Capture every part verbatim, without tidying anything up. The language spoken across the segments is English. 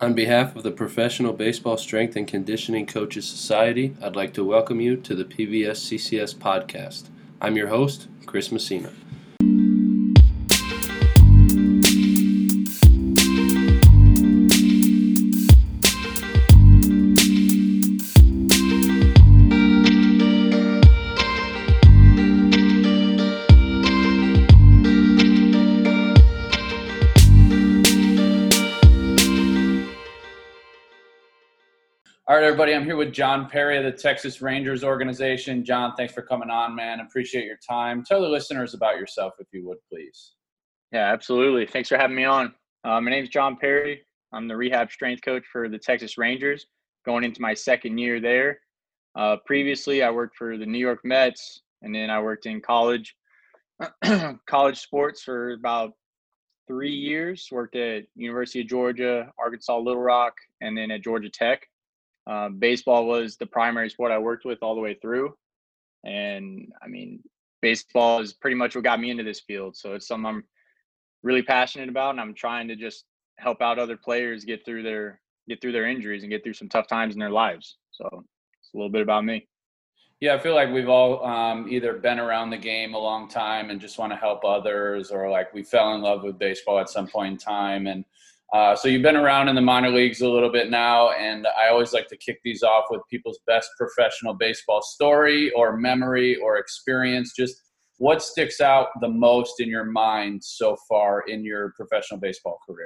On behalf of the Professional Baseball Strength and Conditioning Coaches Society, I'd like to welcome you to the P B S C C S podcast. I'm your host, Chris Messina. All right, everybody, I'm here with John Perry of the Texas Rangers organization. John, thanks for coming on, man. Appreciate your time. Tell the listeners about yourself, if you would, please. Yeah, absolutely. Thanks for having me on. Uh, my name's John Perry. I'm the rehab strength coach for the Texas Rangers, going into my second year there. Uh, previously, I worked for the New York Mets, and then I worked in college, college sports for about three years. Worked at University of Georgia, Arkansas Little Rock, and then at Georgia Tech. Uh, baseball was the primary sport I worked with all the way through. And, I mean, baseball is pretty much what got me into this field. So it's something I'm really passionate about, and I'm trying to just help out other players get through their get through their injuries and get through some tough times in their lives. So it's a little bit about me. Yeah, I feel like we've all um, either been around the game a long time and just want to help others, or like we fell in love with baseball at some point in time. And uh, so you've been around in the minor leagues a little bit now, and I always like to kick these off with people's best professional baseball story or memory or experience. Just what sticks out the most in your mind so far in your professional baseball career?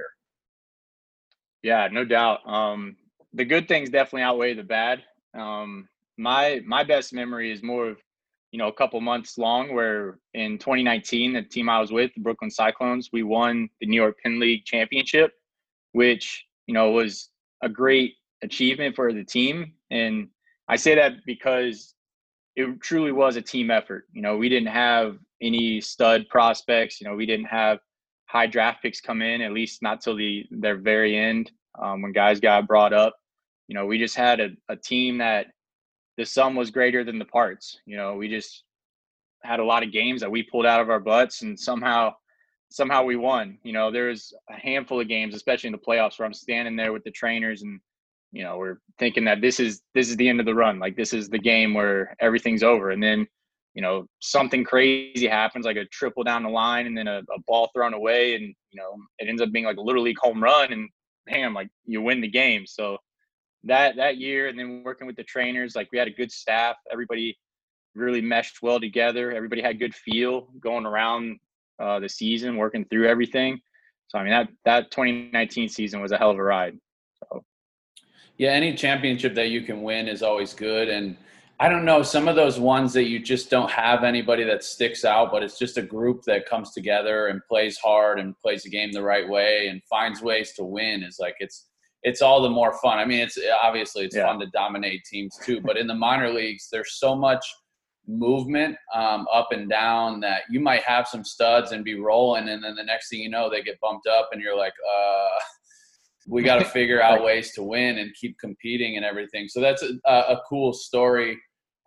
Yeah, no doubt. Um, the good things definitely outweigh the bad. Um, my my best memory is more of, you know, a couple months long, where in twenty nineteen, the team I was with, the Brooklyn Cyclones, we won the New York Penn League championship, which, you know, was a great achievement for the team. And I say that because it truly was a team effort. You know, we didn't have any stud prospects. You know, we didn't have high draft picks come in, at least not till the their very end, um, when guys got brought up. You know, we just had a, a team that the sum was greater than the parts. You know, we just had a lot of games that we pulled out of our butts, and somehow somehow we won. You know, there's a handful of games, especially in the playoffs, where I'm standing there with the trainers and, you know, we're thinking that this is this is the end of the run. Like, this is the game where everything's over. And then, you know, something crazy happens, like a triple down the line and then a, a ball thrown away, and, you know, it ends up being like a little league home run, and bam, like you win the game. So that that year, and then working with the trainers, like we had a good staff. Everybody really meshed well together. Everybody had good feel going around uh, the season, working through everything. So I mean, that that twenty nineteen season was a hell of a ride. So. Yeah, any championship that you can win is always good. And I don't know, some of those ones that you just don't have anybody that sticks out, but it's just a group that comes together and plays hard and plays the game the right way and finds ways to win, is like, it's it's all the more fun. I mean, it's obviously it's Yeah. fun to dominate teams too, but in the minor leagues, there's so much movement um, up and down that you might have some studs and be rolling, and then the next thing you know, they get bumped up and you're like, uh – we got to figure out ways to win and keep competing and everything. So that's a, a cool story.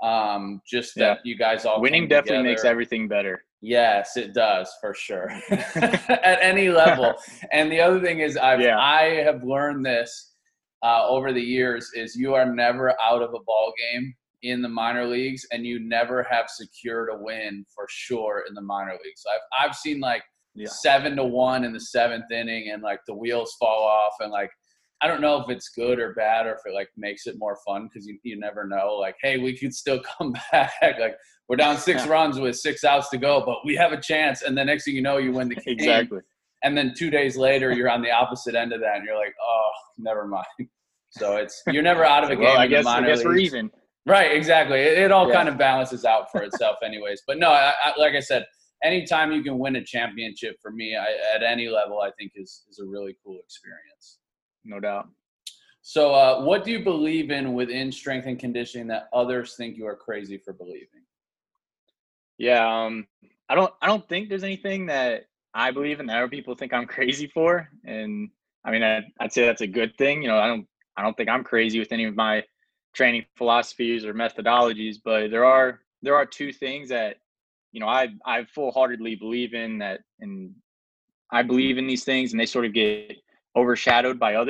Um, just that Yeah. you guys all Winning came definitely together. makes everything better. Yes, it does, for sure. At any level. And the other thing is, I've Yeah. I have learned this uh, over the years, is you are never out of a ball game in the minor leagues, and you never have secured a win for sure in the minor leagues. So I've I've seen like Yeah. seven to one in the seventh inning, and like the wheels fall off, and like I don't know if it's good or bad, or if it like makes it more fun, because you you never know. Like, hey, we could still come back. Like, we're down six runs with six outs to go, but we have a chance. And the next thing you know, you win the game. Exactly. And then two days later, you're on the opposite end of that, and you're like, oh, never mind. So it's you're never out of a game. Well, I in the guess I minor guess we're leagues. even. Right, exactly. It, it all Yeah. kind of balances out for itself anyways. But no, I, I, like I said, anytime you can win a championship, for me, I, at any level, I think is is a really cool experience. No doubt. So uh, what do you believe in within strength and conditioning that others think you are crazy for believing? Yeah, um, I don't I don't think there's anything that I believe in that other people think I'm crazy for. And I mean, I, I'd say that's a good thing. You know, I don't I don't think I'm crazy with any of my training philosophies or methodologies, but there are there are two things that, you know, I I full-heartedly believe in, that, and I believe in these things, and they sort of get overshadowed by others.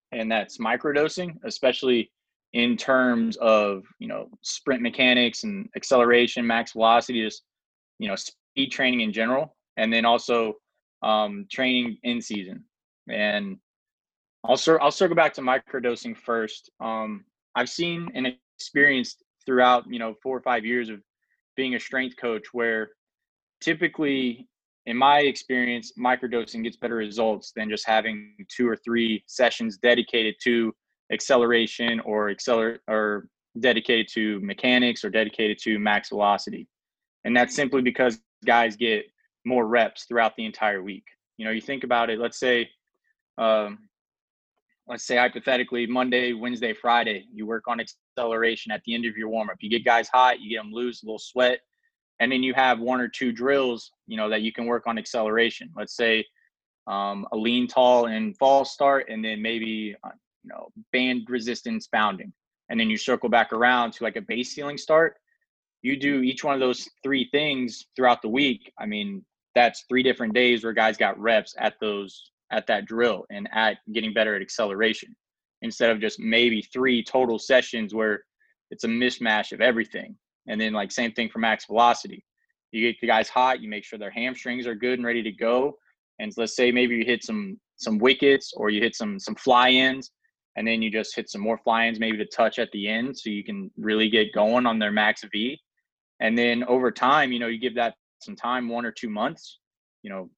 and that's microdosing, especially in terms of, you know, sprint mechanics and acceleration, max velocity, just, you know, speed training in general, and then also um, training in season. And I'll, cir- I'll circle back to microdosing first. Um, I've seen and experienced throughout, you know, four or five years of being a strength coach where typically, in my experience, microdosing gets better results than just having two or three sessions dedicated to acceleration or acceler or dedicated to mechanics or dedicated to max velocity. And that's simply because guys get more reps throughout the entire week. You know, you think about it, let's say, um, let's say hypothetically Monday, Wednesday, Friday, you work on acceleration at the end of your warm up. You get guys hot, you get them loose, a little sweat, and then you have one or two drills, you know, that you can work on acceleration. Let's say um, a lean, tall, and fall start, and then maybe uh, you know, band resistance bounding, and then you circle back around to like a base ceiling start. You do each one of those three things throughout the week. I mean, that's three different days where guys got reps at those at that drill and at getting better at acceleration, instead of just maybe three total sessions where it's a mismatch of everything. And then like same thing for max velocity. You get the guys hot, you make sure their hamstrings are good and ready to go. And let's say maybe you hit some some wickets or you hit some some fly-ins, and then you just hit some more fly-ins maybe to touch at the end so you can really get going on their max V. And then over time, you know, you give that some time, one or two months, you know,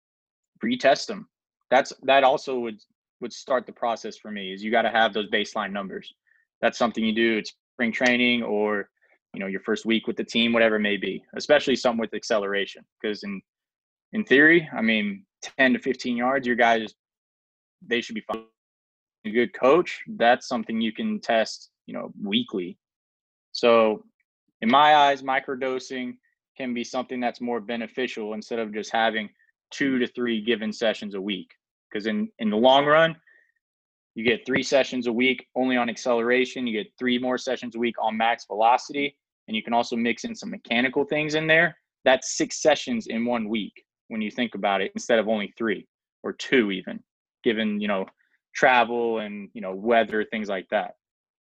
retest them. That's that also would would start the process for me, is you got to have those baseline numbers. That's something you do at spring training or, you know, your first week with the team, whatever it may be, especially something with acceleration. Because in in theory, I mean, ten to fifteen yards, your guys, they should be fine. A good coach, that's something you can test, you know, weekly. So in my eyes, microdosing can be something that's more beneficial instead of just having two to three given sessions a week. Because in, in the long run, you get three sessions a week only on acceleration. You get three more sessions a week on max velocity. And you can also mix in some mechanical things in there. That's six sessions in one week when you think about it, instead of only three or two even, given, you know, travel and, you know, weather, things like that.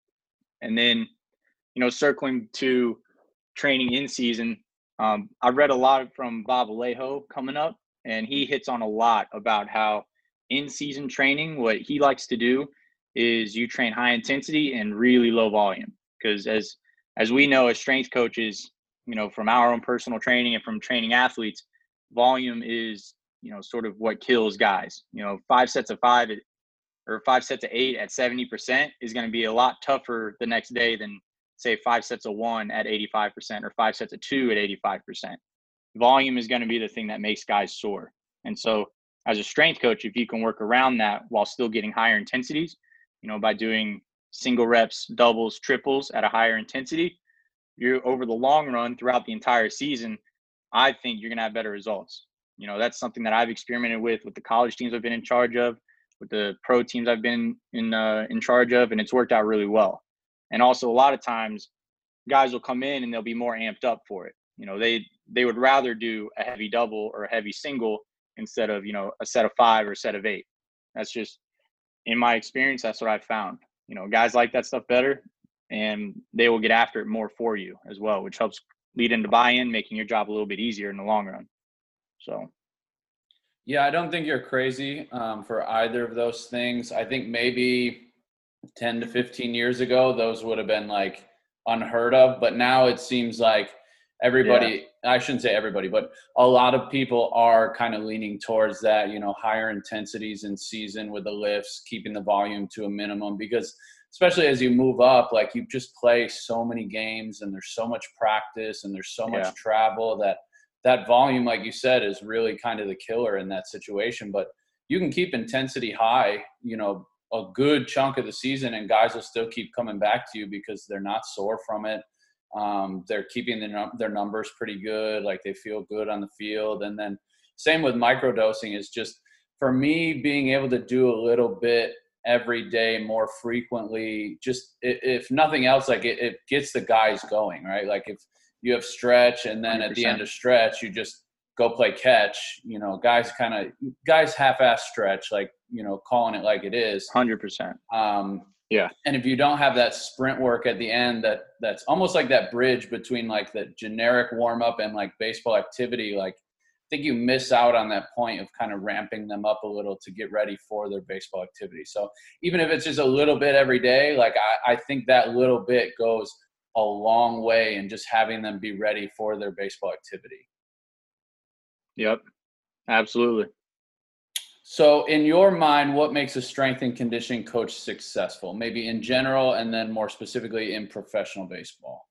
And then, you know, circling to training in season, um, I read a lot from Bob Alejo coming up, and he hits on a lot about how in season training, what he likes to do is you train high intensity and really low volume. Because as as we know as strength coaches, you know, from our own personal training and from training athletes, volume is, you know, sort of what kills guys. You know, five sets of five or five sets of eight at seventy percent is going to be a lot tougher the next day than, say, five sets of one at eighty-five percent or five sets of two at eighty-five percent. Volume is going to be the thing that makes guys sore. And so as a strength coach, if you can work around that while still getting higher intensities, you know, by doing single reps, doubles, triples at a higher intensity, you're over the long run throughout the entire season, I think you're going to have better results. You know, that's something that I've experimented with, with the college teams I've been in charge of, with the pro teams I've been in, uh, in charge of, and it's worked out really well. And also a lot of times guys will come in and they'll be more amped up for it. You know, they, they would rather do a heavy double or a heavy single instead of, you know, a set of five or a set of eight. That's just, in my experience, that's what I've found. You know, guys like that stuff better, and they will get after it more for you as well, which helps lead into buy-in, making your job a little bit easier in the long run. So. Yeah, I don't think you're crazy um, for either of those things. I think maybe ten to fifteen years ago, those would have been like unheard of. But now it seems like everybody, yeah. I shouldn't say everybody, but a lot of people are kind of leaning towards that, you know, higher intensities in season with the lifts, keeping the volume to a minimum, because especially as you move up, like you just play so many games and there's so much practice and there's so much yeah. travel that that volume, like you said, is really kind of the killer in that situation. But you can keep intensity high, you know, a good chunk of the season, and guys will still keep coming back to you because they're not sore from it. Um, they're keeping their, their numbers pretty good. Like they feel good on the field. And then same with microdosing is just, for me, being able to do a little bit every day more frequently, just if nothing else, like it, it gets the guys going, right? Like if you have stretch and then one hundred percent at the end of stretch, you just go play catch. You know, guys kind of guys half-ass stretch, like, you know, calling it like it is. one hundred percent. Um, yeah. And if you don't have that sprint work at the end, that that's almost like that bridge between like the generic warm up and like baseball activity, like I think you miss out on that point of kind of ramping them up a little to get ready for their baseball activity. So even if it's just a little bit every day, like I, I think that little bit goes a long way in just having them be ready for their baseball activity. Yep, absolutely. So in your mind, what makes a strength and conditioning coach successful? Maybe in general, and then more specifically in professional baseball.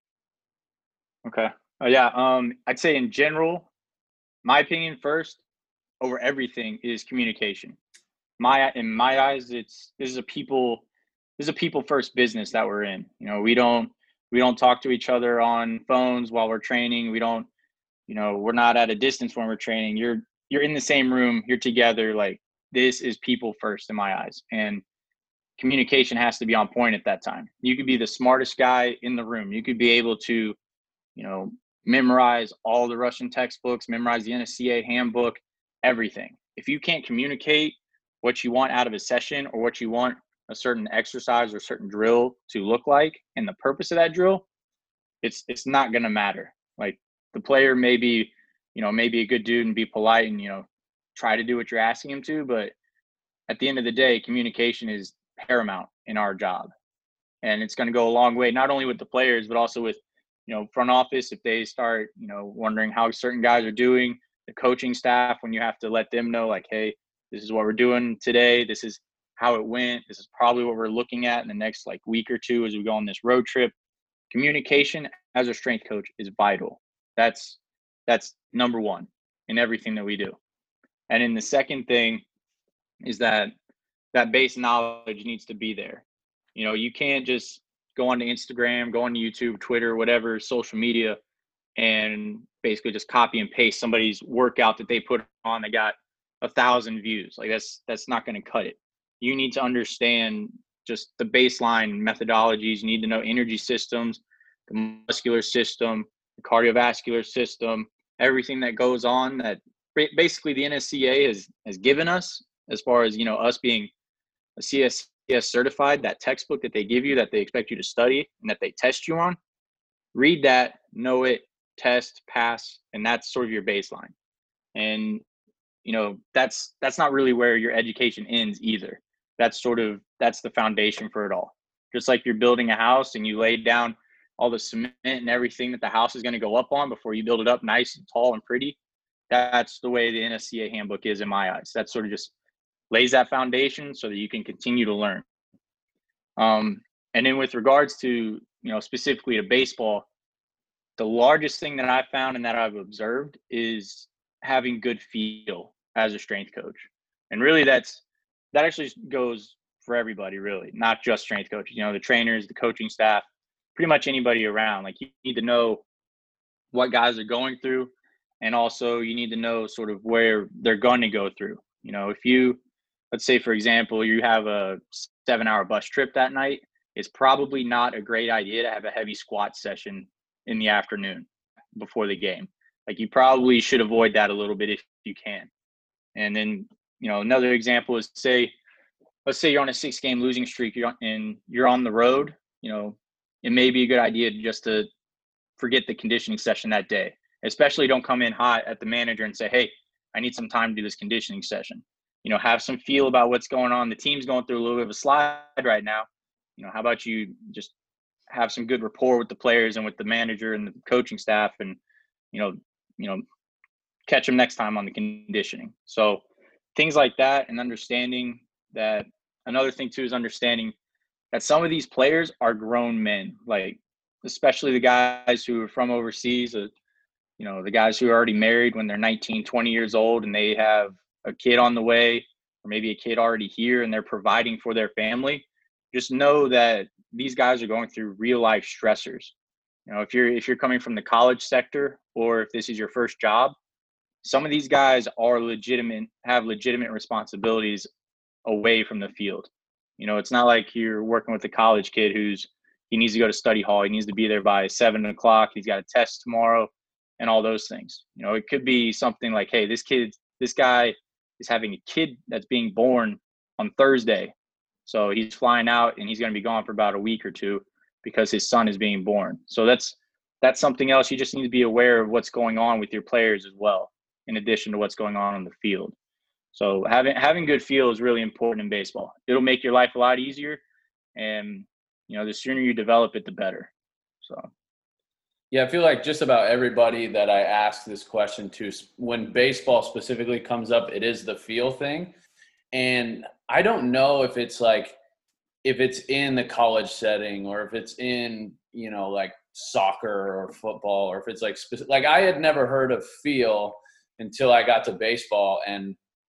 Okay. Uh, yeah. Um, I'd say in general, my opinion first over everything is communication. My in my eyes, it's this is a people this is a people first business that we're in. You know, we don't we don't talk to each other on phones while we're training. We don't, you know, we're not at a distance when we're training. You're you're in the same room, you're together. Like, this is people first in my eyes. And communication has to be on point at that time. You could be the smartest guy in the room. You could be able to, you know, memorize all the Russian textbooks, memorize the N S C A A handbook, everything. If you can't communicate what you want out of a session or what you want a certain exercise or certain drill to look like and the purpose of that drill, it's it's not going to matter. Like, the player may be, you know, maybe a good dude and be polite and, you know, try to do what you're asking him to. But at the end of the day, communication is paramount in our job. And it's going to go a long way, not only with the players, but also with, you know, front office. If they start, you know, wondering how certain guys are doing, the coaching staff, when you have to let them know, like, hey, this is what we're doing today. This is how it went. This is probably what we're looking at in the next like week or two as we go on this road trip. Communication as a strength coach is vital. That's that's number one in everything that we do. And then the second thing is that that base knowledge needs to be there. You know, you can't just go onto Instagram, go onto YouTube, Twitter, whatever, social media, and basically just copy and paste somebody's workout that they put on that got a thousand views. Like, that's that's not going to cut it. You need to understand just the baseline methodologies. You need to know energy systems, the muscular system, the cardiovascular system, everything that goes on that basically the N S C A A has has given us, as far as, you know, us being a C S C S certified, that textbook that they give you, that they expect you to study and that they test you on. Read that, know it, test, pass, and that's sort of your baseline. And, you know, that's that's not really where your education ends either. That's sort of that's the foundation for it all. Just like you're building a house and you lay down all the cement and everything that the house is going to go up on before you build it up nice and tall and pretty. That's the way the N S C A A handbook is in my eyes. That sort of just lays that foundation so that you can continue to learn. Um, and then with regards to, you know, specifically to baseball, the largest thing that I found and that I've observed is having good feel as a strength coach. And really that's, that actually goes for everybody, really, not just strength coaches, you know, the trainers, the coaching staff, pretty much anybody around. Like, you need to know what guys are going through. And also you need to know sort of where they're going to go through. You know, if you, let's say, for example, you have a seven hour bus trip that night, it's probably not a great idea to have a heavy squat session in the afternoon before the game. Like, you probably should avoid that a little bit if you can. And then, you know, another example is, say, let's say you're on a six game losing streak and you're on the road, you know, it may be a good idea just to forget the conditioning session that day. Especially don't come in hot at the manager and say, hey, I need some time to do this conditioning session. You know, have some feel about what's going on. The team's going through a little bit of a slide right now. You know, how about you just have some good rapport with the players and with the manager and the coaching staff, and, you know, you know, catch them next time on the conditioning. So things like that, and understanding that. Another thing too is understanding that some of these players are grown men, like especially the guys who are from overseas, uh, you know, the guys who are already married when they're nineteen, twenty years old and they have a kid on the way, or maybe a kid already here and they're providing for their family. Just know that these guys are going through real life stressors. You know, if you're, if you're coming from the college sector, or if this is your first job, some of these guys are legitimate, have legitimate responsibilities away from the field. You know, it's not like you're working with a college kid who's, he needs to go to study hall. He needs to be there by seven o'clock. He's got a test tomorrow. and all those things. You know, it could be something like, hey, this kid, this guy is having a kid that's being born on Thursday. So he's flying out and he's going to be gone for about a week or two because his son is being born. So that's that's something else. You just need to be aware of what's going on with your players as well, in addition to what's going on on the field. So having having good feel is really important in baseball. It'll make your life a lot easier, and you know, the sooner you develop it, the better. So. Yeah, I feel like just about everybody that I ask this question to, when baseball specifically comes up, it is the feel thing. And I don't know if it's like, if it's in the college setting or if it's in, you know, like soccer or football, or if it's like, specific, like I had never heard of feel until I got to baseball. And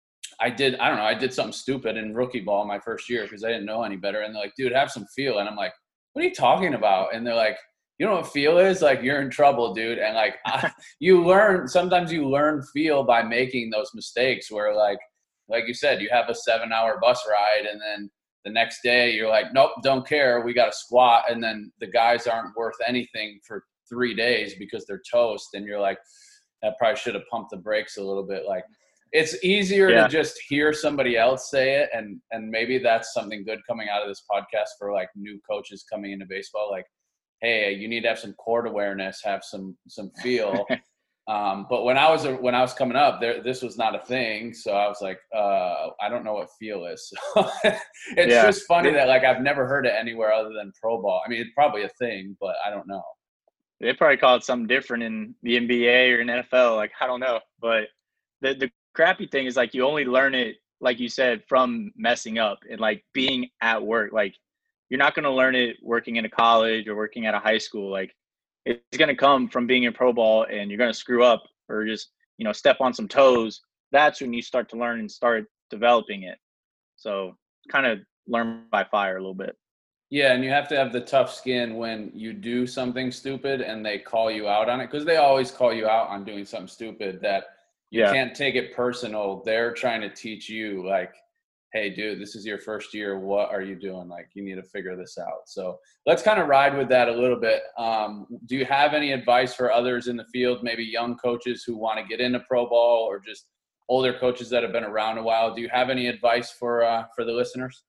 I did, I don't know, I did something stupid in rookie ball my first year because I didn't know any better. And they're like, dude, have some feel. And I'm like, what are you talking about? And they're like, you know what feel is? Like, you're in trouble, dude. And like, I, you learn, sometimes you learn feel by making those mistakes where like, like you said, you have a seven hour bus ride and then the next day you're like, nope, don't care. We got to squat. And then the guys aren't worth anything for three days because they're toast. And you're like, I probably should have pumped the brakes a little bit. Like, it's easier yeah. to just hear somebody else say it. And, and maybe that's something good coming out of this podcast for like new coaches coming into baseball. Like, hey, you need to have some court awareness, have some some feel. um, but when I was when I was coming up, there this was not a thing. So I was like, uh, I don't know what feel is. So it's yeah. just funny that like I've never heard it anywhere other than pro ball. I mean, it's probably a thing, but I don't know. They probably call it something different in the N B A or in N F L. Like, I don't know. But the the crappy thing is like you only learn it, like you said, from messing up and like being at work. Like, you're not going to learn it working in a college or working at a high school. Like, it's going to come from being in pro ball, and you're going to screw up or just, you know, step on some toes. That's when you start to learn and start developing it. So kind of learn by fire a little bit. Yeah, and you have to have the tough skin when you do something stupid and they call you out on it, because they always call you out on doing something stupid, that you yeah. can't take it personal. They're trying to teach you, like, hey, dude, this is your first year. What are you doing? Like, you need to figure this out. So let's kind of ride with that a little bit. Um, do you have any advice for others in the field, maybe young coaches who want to get into pro ball or just older coaches that have been around a while? Do you have any advice for uh, for the listeners?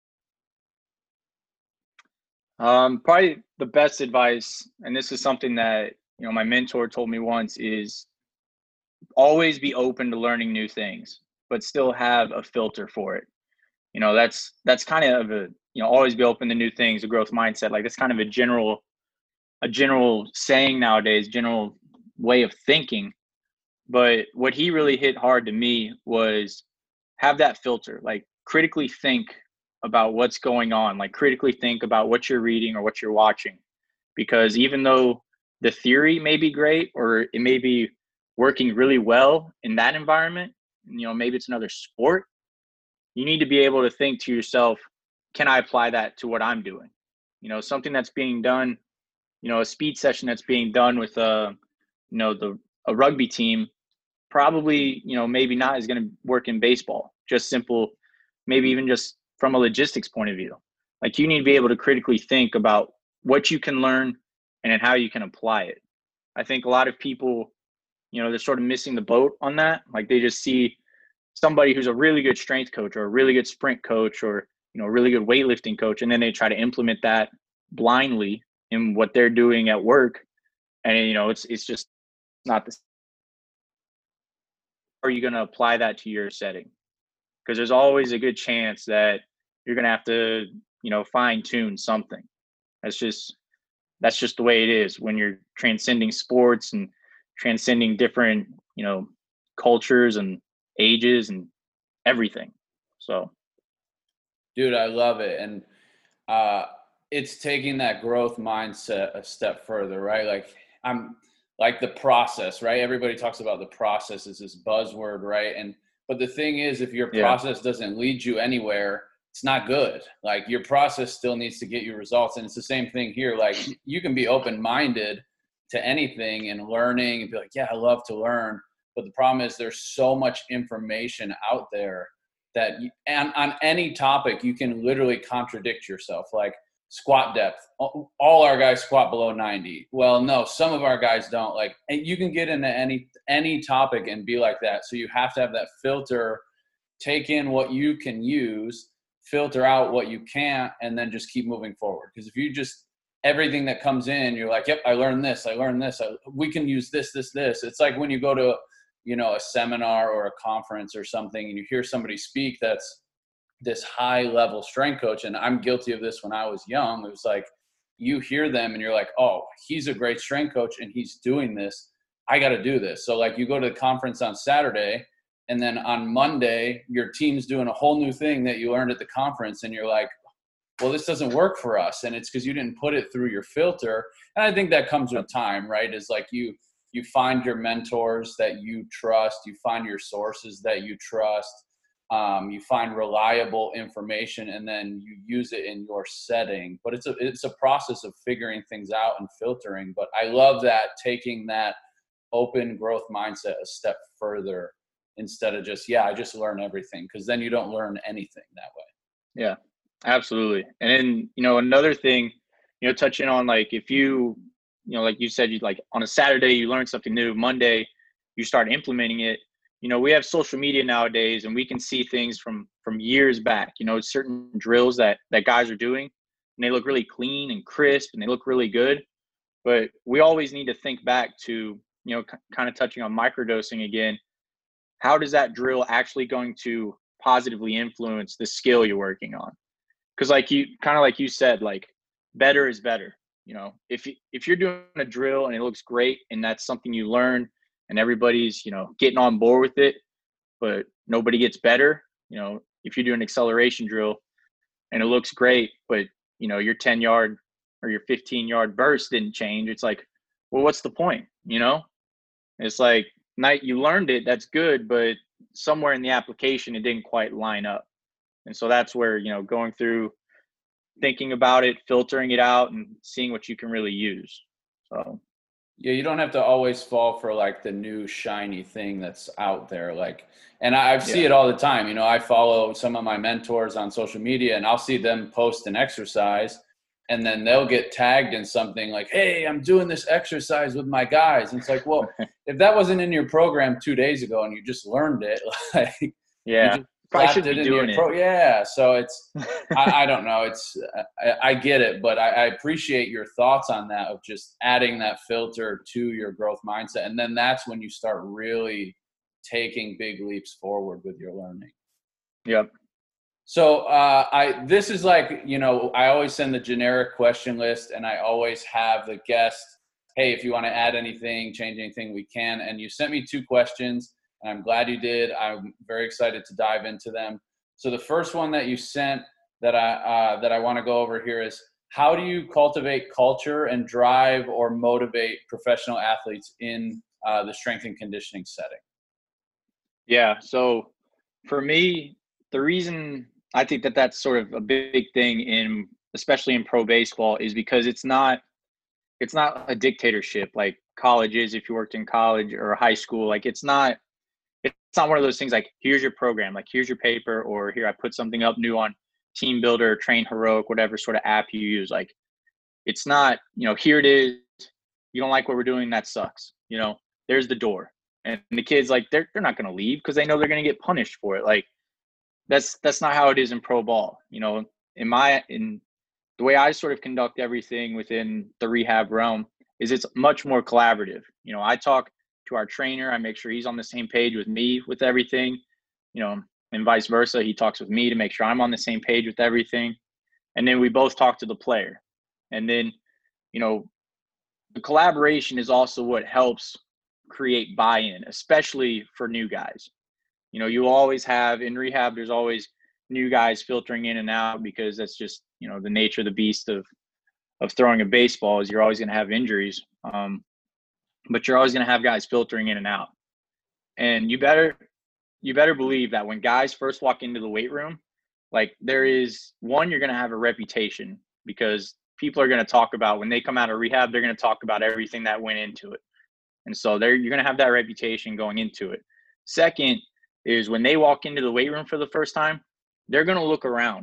Um, probably the best advice, and this is something that, you know, my mentor told me once, is always be open to learning new things, but still have a filter for it. You know, that's that's kind of a, you know, always be open to new things, a growth mindset. Like, that's kind of a general, a general saying nowadays, general way of thinking. But what he really hit hard to me was have that filter, like critically think about what's going on, like critically think about what you're reading or what you're watching. Because even though the theory may be great or it may be working really well in that environment, you know, maybe it's another sport, you need to be able to think to yourself, can I apply that to what I'm doing? You know, something that's being done, you know, a speed session that's being done with a, you know, the a rugby team, probably, you know, maybe not is going to work in baseball. Just simple, maybe even just from a logistics point of view. Like, you need to be able to critically think about what you can learn and then how you can apply it. I think a lot of people, you know, they're sort of missing the boat on that. Like, they just see somebody who's a really good strength coach or a really good sprint coach or, you know, a really good weightlifting coach, and then they try to implement that blindly in what they're doing at work. And, you know, it's it's just not the same. Are you going to apply that to your setting? Because there's always a good chance that you're going to have to, you know, fine tune something. That's just, that's just the way it is when you're transcending sports and transcending different, you know, cultures and ages and everything. So, dude, I love it. And uh, it's taking that growth mindset a step further, right? Like, I'm like the process, right? Everybody talks about the process as this buzzword, right? And but the thing is, if your yeah. process doesn't lead you anywhere, it's not good. Like, your process still needs to get you results. And it's the same thing here. Like, you can be open-minded to anything and learning and be like, yeah, I love to learn. But the problem is there's so much information out there that you, and on any topic, you can literally contradict yourself. Like, squat depth. All our guys squat below ninety. Well, no, some of our guys don't. Like, and you can get into any any topic and be like that. So you have to have that filter, take in what you can use, filter out what you can't, and then just keep moving forward. Because if you just everything that comes in, you're like, yep, I learned this, I learned this, I, we can use this, this, this. It's like when you go to, you know, a seminar or a conference or something, and you hear somebody speak that's this high level strength coach, and I'm guilty of this when I was young. It was like you hear them and you're like, oh, he's a great strength coach and he's doing this, I got to do this. So like you go to the conference on Saturday, and then on Monday your team's doing a whole new thing that you learned at the conference, and you're like, well, this doesn't work for us. And it's because you didn't put it through your filter. And I think that comes with time, right? Is like you you find your mentors that you trust, you find your sources that you trust. Um, you find reliable information, and then you use it in your setting. But it's a it's a process of figuring things out and filtering. But I love that, taking that open growth mindset a step further instead of just, yeah, I just learn everything, because then you don't learn anything that way. Yeah, absolutely. And then, you know, another thing, you know, touching on, like, if you, you know, like you said, you like on a Saturday, you learn something new, Monday, you start implementing it. You know, we have social media nowadays, and we can see things from from years back. You know, certain drills that that guys are doing, and they look really clean and crisp, and they look really good. But we always need to think back to, you know, c- kind of touching on microdosing again. How does that drill actually going to positively influence the skill you're working on? Because, like you, kind of like you said, like better is better. You know, if you, if you're doing a drill and it looks great, and that's something you learn, and everybody's, you know, getting on board with it, but nobody gets better. You know, if you do an acceleration drill and it looks great, but, you know, your ten yard or your fifteen yard burst didn't change, it's like, well, what's the point? You know, it's like, night you learned it, that's good, but somewhere in the application, it didn't quite line up. And so that's where, you know, going through, thinking about it, filtering it out, and seeing what you can really use. So Yeah, you don't have to always fall for like the new shiny thing that's out there. Like, and I, I see yeah, it all the time. You know, I follow some of my mentors on social media, and I'll see them post an exercise, and then they'll get tagged in something like, hey, I'm doing this exercise with my guys. And it's like, well, if that wasn't in your program two days ago and you just learned it, like you yeah, just probably slapped shouldn't it be into your doing it. pro. Yeah. So it's, I, I don't know. It's I, I get it, but I, I appreciate your thoughts on that, of just adding that filter to your growth mindset, and then that's when you start really taking big leaps forward with your learning. Yep. So uh, I this is like, you know, I always send the generic question list, and I always have the guest, hey, if you want to add anything, change anything, we can. And you sent me two questions, and I'm glad you did. I'm very excited to dive into them. So the first one that you sent that I uh, that I want to go over here is, how do you cultivate culture and drive or motivate professional athletes in uh, the strength and conditioning setting? Yeah. So for me, the reason I think that that's sort of a big thing in, especially in pro baseball, is because it's not, it's not a dictatorship like college is. If you worked in college or high school, like it's not, it's not one of those things like, here's your program, like here's your paper, or here I put something up new on Team Builder, Train Heroic, whatever sort of app you use. Like it's not, you know, here it is. You don't like what we're doing, that sucks. You know, there's the door. And the kids, like, they're they're not going to leave because they know they're going to get punished for it. Like that's that's not how it is in pro ball. You know, in my in the way I sort of conduct everything within the rehab realm is it's much more collaborative. You know, I talk to our trainer, I make sure he's on the same page with me with everything, you know, and vice versa. He talks with me to make sure I'm on the same page with everything. And then we both talk to the player. And then, you know, the collaboration is also what helps create buy-in, especially for new guys. You know, you always have in rehab, there's always new guys filtering in and out because that's just, you know, the nature of the beast of of throwing a baseball is you're always going to have injuries. Um, but you're always going to have guys filtering in and out. And you better you better believe that when guys first walk into the weight room, like there is one, you're going to have a reputation because people are going to talk about when they come out of rehab, they're going to talk about everything that went into it. And so there you're going to have that reputation going into it. Second is when they walk into the weight room for the first time, they're going to look around.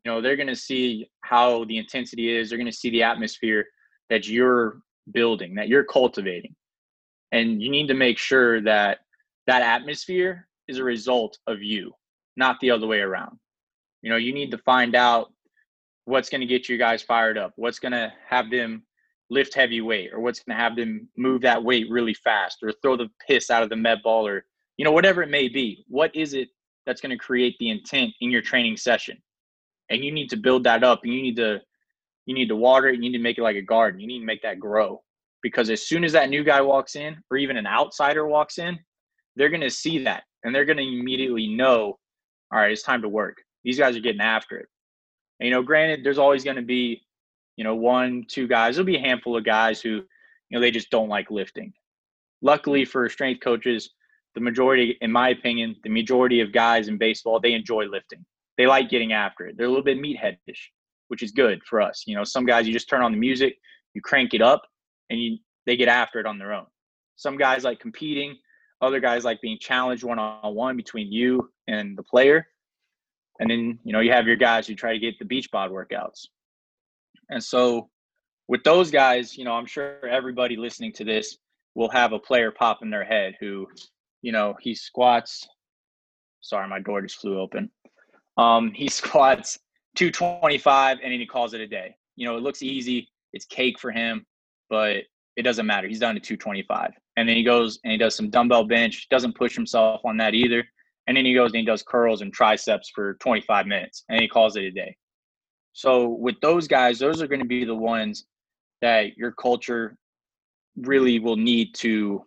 You know, they're going to see how the intensity is. They're going to see the atmosphere that you're building, that you're cultivating. And you need to make sure that that atmosphere is a result of you, not the other way around. You know, you need to find out what's going to get you guys fired up, what's going to have them lift heavy weight, or what's going to have them move that weight really fast, or throw the piss out of the med ball, or, you know, whatever it may be. What is it that's going to create the intent in your training session? And you need to build that up, and you need to you need to water it. You need to make it like a garden. You need to make that grow, because as soon as that new guy walks in, or even an outsider walks in, they're going to see that, and they're going to immediately know, all right, it's time to work. These guys are getting after it. And, you know, granted, there's always going to be, you know, one, two guys. There'll be a handful of guys who, you know, they just don't like lifting. Luckily for strength coaches, the majority, in my opinion, the majority of guys in baseball, they enjoy lifting. They like getting after it. They're a little bit meatheadish, which is good for us. You know, some guys, you just turn on the music, you crank it up, and you they get after it on their own. Some guys like competing. Other guys like being challenged one-on-one between you and the player. And then, you know, you have your guys who try to get the beach bod workouts. And so with those guys, you know, I'm sure everybody listening to this will have a player pop in their head who, you know, he squats. Sorry, my door just flew open. Um, he squats two twenty-five and then he calls it a day. You know, it looks easy. It's cake for him, but it doesn't matter. He's done to two twenty-five. And then he goes and he does some dumbbell bench, doesn't push himself on that either. And then he goes and he does curls and triceps for twenty-five minutes and he calls it a day. So with those guys, those are going to be the ones that your culture really will need to,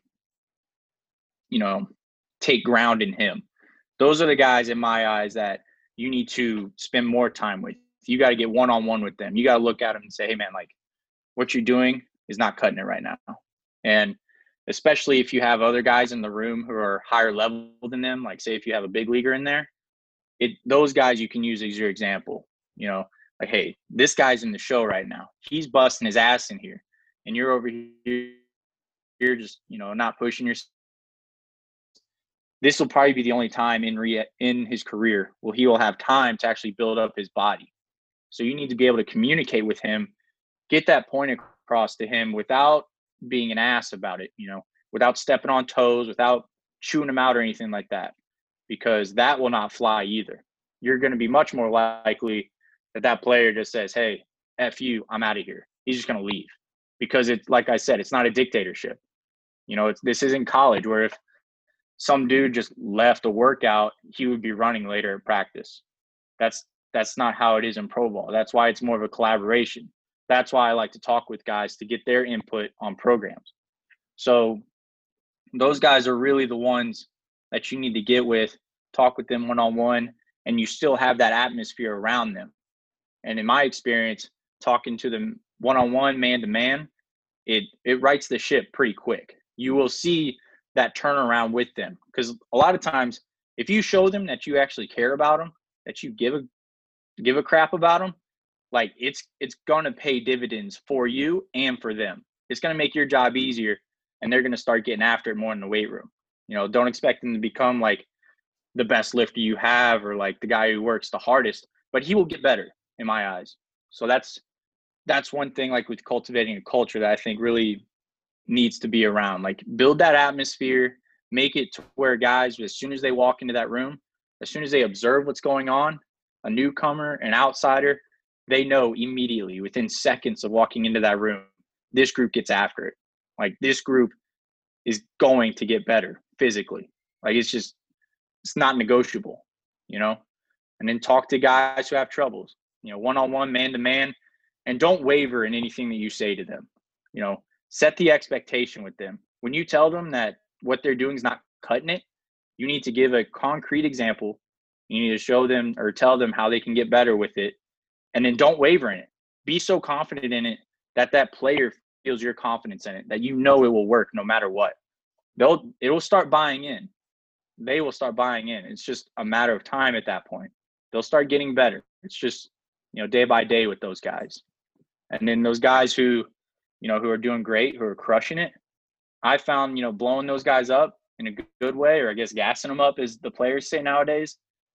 you know, take ground in him. Those are the guys in my eyes that you need to spend more time with. You got to get one-on-one with them. You got to look at them and say, hey man, like what you're doing is not cutting it right now. And especially if you have other guys in the room who are higher level than them, like say if you have a big leaguer in there, it those guys you can use as your example. You know, like, hey, this guy's in the show right now. He's busting his ass in here. And you're over here, you're just, you know, not pushing yourself. This will probably be the only time in re- in his career where he will have time to actually build up his body. So you need to be able to communicate with him, get that point across to him without being an ass about it, you know, without stepping on toes, without chewing him out or anything like that, because that will not fly either. You're going to be much more likely that that player just says, hey, F you, I'm out of here. He's just going to leave, because it's, like I said, it's not a dictatorship. You know, it's, this isn't college where if some dude just left a workout, he would be running later at practice. That's, that's not how it is in pro ball. That's why it's more of a collaboration. That's why I like to talk with guys to get their input on programs. So those guys are really the ones that you need to get with, talk with them one-on-one, and you still have that atmosphere around them. And in my experience, talking to them one-on-one, man-to-man, it it writes the ship pretty quick. You will see that turnaround with them, because a lot of times if you show them that you actually care about them, that you give a give a crap about them, like it's it's going to pay dividends for you and for them. It's going to make your job easier, and they're going to start getting after it more in the weight room. You know, don't expect them to become like the best lifter you have or like the guy who works the hardest, but he will get better in my eyes. So that's that's one thing, like with cultivating a culture, that I think really needs to be around. Like build that atmosphere, make it to where guys, as soon as they walk into that room, as soon as they observe what's going on, a newcomer, an outsider, they know immediately within seconds of walking into that room, this group gets after it. Like this group is going to get better physically. Like it's just, it's not negotiable, you know? And then talk to guys who have troubles, you know, one-on-one, man-to-man, and don't waver in anything that you say to them. You know, set the expectation with them. When you tell them that what they're doing is not cutting it, you need to give a concrete example. You need to show them or tell them how they can get better with it. And then don't waver in it. Be so confident in it that that player feels your confidence in it, that you know it will work no matter what. They'll, it will start buying in. They will start buying in. It's just a matter of time at that point. They'll start getting better. It's just, you know, day by day with those guys. And then those guys who, you know, who are doing great, who are crushing it, I found, you know, blowing those guys up in a good way, or I guess gassing them up, as the players say nowadays,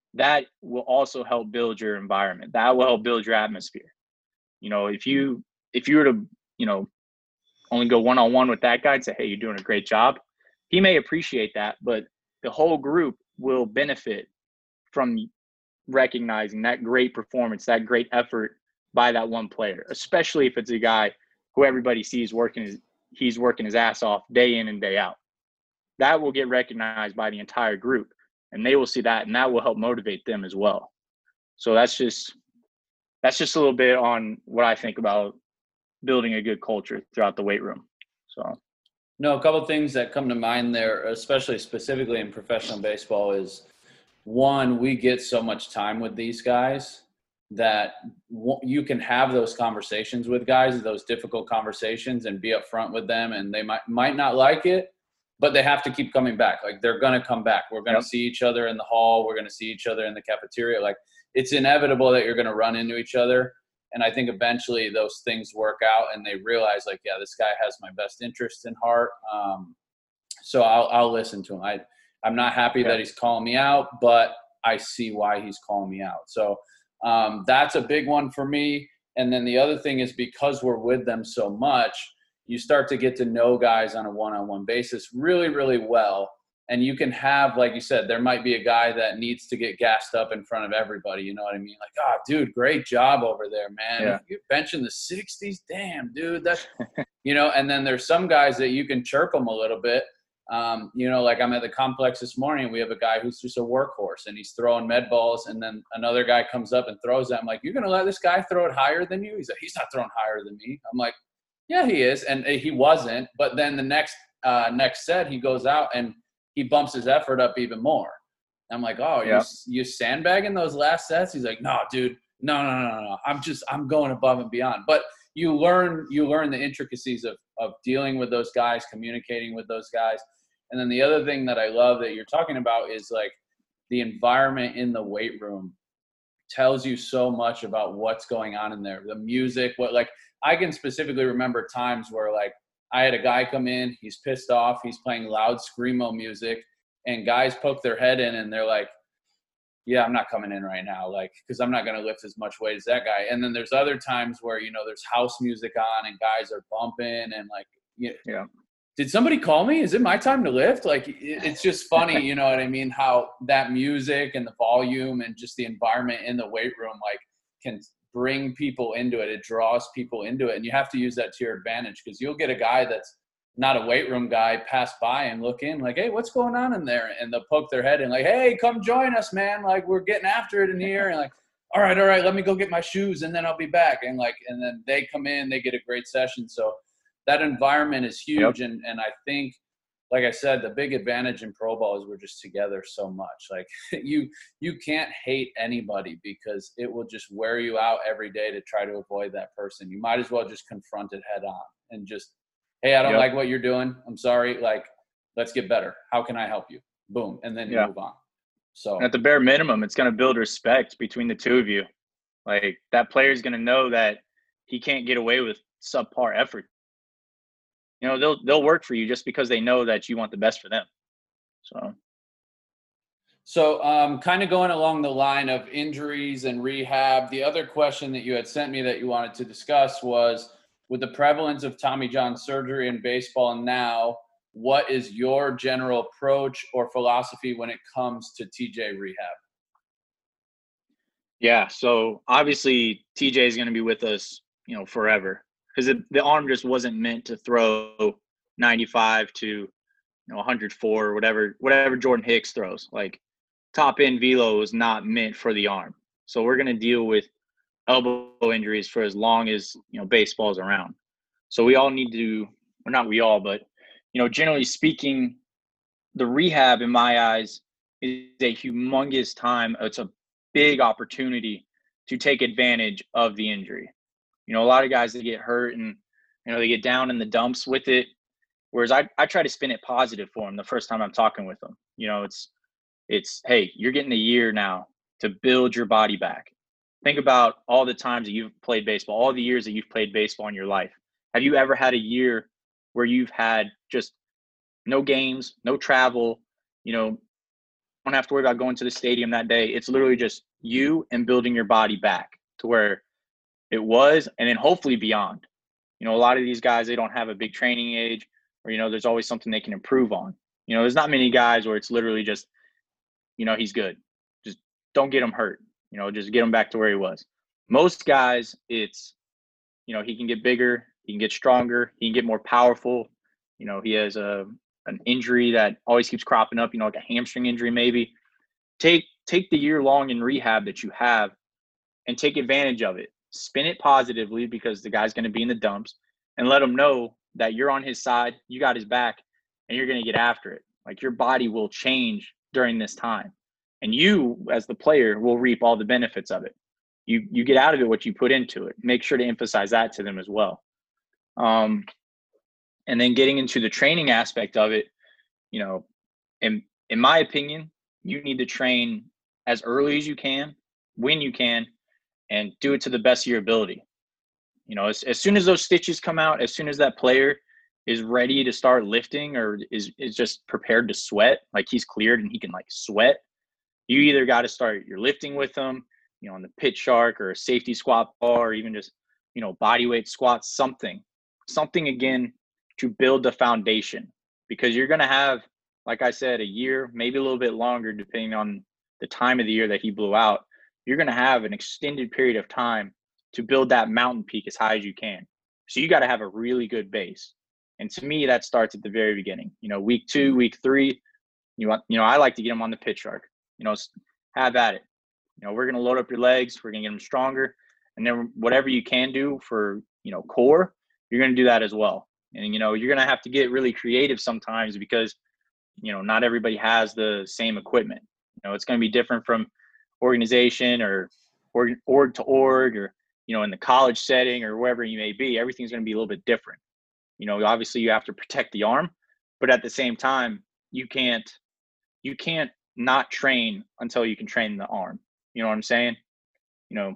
that will also help build your environment. That will help build your atmosphere. You know, if you if you were to, you know, only go one-on-one with that guy and say, hey, you're doing a great job, he may appreciate that, but the whole group will benefit from recognizing that great performance, that great effort by that one player, especially if it's a guy who everybody sees working his, he's working his ass off day in and day out. That will get recognized by the entire group, and they will see that, and that will help motivate them as well. So that's just that's just a little bit on what I think about building a good culture throughout the weight room. So, no, a couple of things that come to mind there, especially specifically in professional baseball, is one, we get so much time with these guys that you can have those conversations with guys, those difficult conversations, and be upfront with them, and they might might not like it, but they have to keep coming back. Like, they're going to come back. We're going to yep. see each other in the hall. We're going to see each other in the cafeteria. Like, it's inevitable that you're going to run into each other. And I think eventually those things work out and they realize, like, yeah, this guy has my best interest in heart. Um, so I'll, I'll listen to him. I, I'm not happy yeah. that he's calling me out, but I see why he's calling me out. So um, that's a big one for me. And then the other thing is, because we're with them so much, you start to get to know guys on a one-on-one basis really, really well. And you can have, like you said, there might be a guy that needs to get gassed up in front of everybody. You know what I mean? Like, oh, dude, great job over there, man. Yeah. You're benching the sixties. Damn, dude. That's, you know, and then there's some guys that you can chirp them a little bit. Um, you know, like I'm at the complex this morning, and we have a guy who's just a workhorse, and he's throwing med balls, and then another guy comes up and throws it. I'm like, you're going to let this guy throw it higher than you? He's like, he's not throwing higher than me. I'm like, yeah, he is. And he wasn't. But then the next uh, next set, he goes out and he bumps his effort up even more. I'm like, oh, yeah. you, you sandbagging those last sets? He's like, no, dude, no, no, no, no. I'm just, I'm going above and beyond. But you learn, you learn the intricacies of, of dealing with those guys, communicating with those guys. And then the other thing that I love that you're talking about is, like, the environment in the weight room tells you so much about what's going on in there. The music, what, like, I can specifically remember times where, like, I had a guy come in, he's pissed off, he's playing loud screamo music, and guys poke their head in and they're like, yeah, I'm not coming in right now, like, because I'm not going to lift as much weight as that guy. And then there's other times where, you know, there's house music on and guys are bumping and, like, you know, yeah. Did somebody call me? Is it my time to lift? Like, it's just funny, you know what I mean, how that music and the volume and just the environment in the weight room, like, can bring people into it. It draws people into it. And you have to use that to your advantage, because you'll get a guy that's not a weight room guy pass by and look in like, hey, what's going on in there? And they'll poke their head in like, hey, come join us, man. Like, we're getting after it in here. And like, all right, all right, let me go get my shoes and then I'll be back. And like, and then they come in, they get a great session. So that environment is huge. Yep. And, and I think, like I said, the big advantage in pro ball is we're just together so much. Like, you, you can't hate anybody, because it will just wear you out every day to try to avoid that person. You might as well just confront it head on and just, hey, I don't yep. like what you're doing. I'm sorry. Like, let's get better. How can I help you? Boom. And then you yeah. move on. So at the bare minimum, it's going to build respect between the two of you. Like, that player is going to know that he can't get away with subpar effort. You know, they'll they'll work for you just because they know that you want the best for them. So, so um, kind of going along the line of injuries and rehab, the other question that you had sent me that you wanted to discuss was, with the prevalence of Tommy John surgery in baseball now, what is your general approach or philosophy when it comes to T J rehab? Yeah, so obviously T J is going to be with us, you know, forever. Because the arm just wasn't meant to throw ninety-five to, you know, one hundred four or whatever, whatever Jordan Hicks throws. Like, top end velo was not meant for the arm. So we're going to deal with elbow injuries for as long as, you know, baseball's around. So we all need to, or not we all, but, you know, generally speaking, the rehab in my eyes is a humongous time. It's a big opportunity to take advantage of the injury. You know, a lot of guys that get hurt and, you know, they get down in the dumps with it. Whereas I, I try to spin it positive for them the first time I'm talking with them. You know, it's, it's, hey, you're getting a year now to build your body back. Think about all the times that you've played baseball, all the years that you've played baseball in your life. Have you ever had a year where you've had just no games, no travel, you know, don't have to worry about going to the stadium that day. It's literally just you and building your body back to where it was, and then hopefully beyond. You know, a lot of these guys, they don't have a big training age, or, you know, there's always something they can improve on. You know, there's not many guys where it's literally just, you know, he's good. Just don't get him hurt. You know, just get him back to where he was. Most guys, it's, you know, he can get bigger, he can get stronger, he can get more powerful. You know, he has a an injury that always keeps cropping up, you know, like a hamstring injury maybe. Take take the year long in rehab that you have and take advantage of it. Spin it positively because the guy's going to be in the dumps, and let him know that you're on his side, you got his back, and you're going to get after it. Like, your body will change during this time, and you as the player will reap all the benefits of it. You you get out of it what you put into it. Make sure to emphasize that to them as well. Um, and then getting into the training aspect of it, you know, in in my opinion, you need to train as early as you can, when you can, and do it to the best of your ability. You know, as, as soon as those stitches come out, as soon as that player is ready to start lifting or is, is just prepared to sweat, like he's cleared and he can like sweat, you either got to start your lifting with them, you know, on the pit shark or a safety squat bar, or even just, you know, body weight squats, something, something again to build the foundation, because you're going to have, like I said, a year, maybe a little bit longer, depending on the time of the year that he blew out. You're going to have an extended period of time to build that mountain peak as high as you can. So you got to have a really good base. And to me, that starts at the very beginning. You know, week two, week three, you want, you know, I like to get them on the pit shark. You know, have at it. You know, we're going to load up your legs. We're going to get them stronger. And then whatever you can do for, you know, core, you're going to do that as well. And, you know, you're going to have to get really creative sometimes because, you know, not everybody has the same equipment. You know, it's going to be different from organization or org, org to org, or, you know, in the college setting or wherever you may be. Everything's going to be a little bit different. You know, obviously you have to protect the arm, but at the same time, you can't, you can't not train until you can train the arm. You know what I'm saying? You know,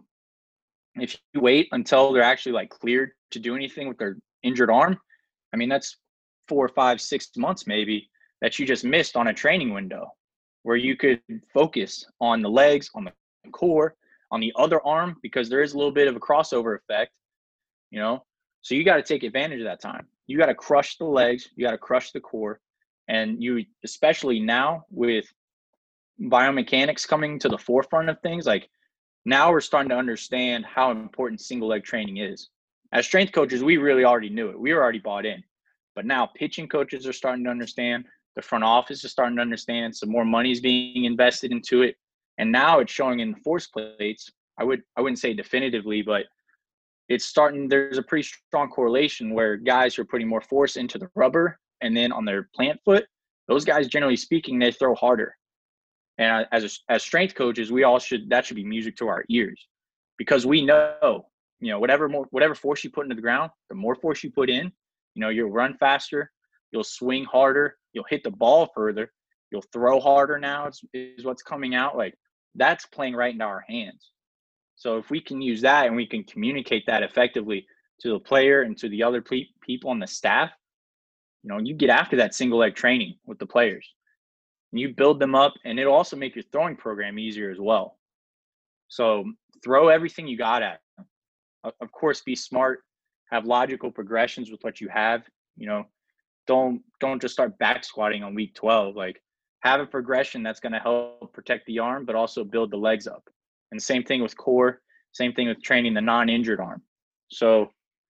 if you wait until they're actually like cleared to do anything with their injured arm, I mean, that's four, five, six months maybe that you just missed on a training window where you could focus on the legs, on the core, on the other arm, because there is a little bit of a crossover effect, you know? So you got to take advantage of that time. You got to crush the legs, you got to crush the core. And you, especially now with biomechanics coming to the forefront of things, like now we're starting to understand how important single leg training is. As strength coaches, we really already knew it. We were already bought in. But now pitching coaches are starting to understand. The front office is starting to understand. Some more money is being invested into it. And now it's showing in the force plates. I would, I wouldn't say definitively, but it's starting, there's a pretty strong correlation where guys who are putting more force into the rubber and then on their plant foot, those guys, generally speaking, they throw harder. And as a, as strength coaches, we all should, that should be music to our ears, because we know, you know, whatever more, whatever force you put into the ground, the more force you put in, you know, you'll run faster, you'll swing harder, you'll hit the ball further, you'll throw harder now is, is what's coming out. Like, that's playing right into our hands. So if we can use that and we can communicate that effectively to the player and to the other pe- people on the staff, you know, you get after that single leg training with the players. And you build them up, and it'll also make your throwing program easier as well. So throw everything you got at them. Of course, be smart, have logical progressions with what you have. You know, don't don't just start back squatting on week twelve. Like, have a progression that's going to help protect the arm, but also build the legs up. And same thing with core, same thing with training the non-injured arm. So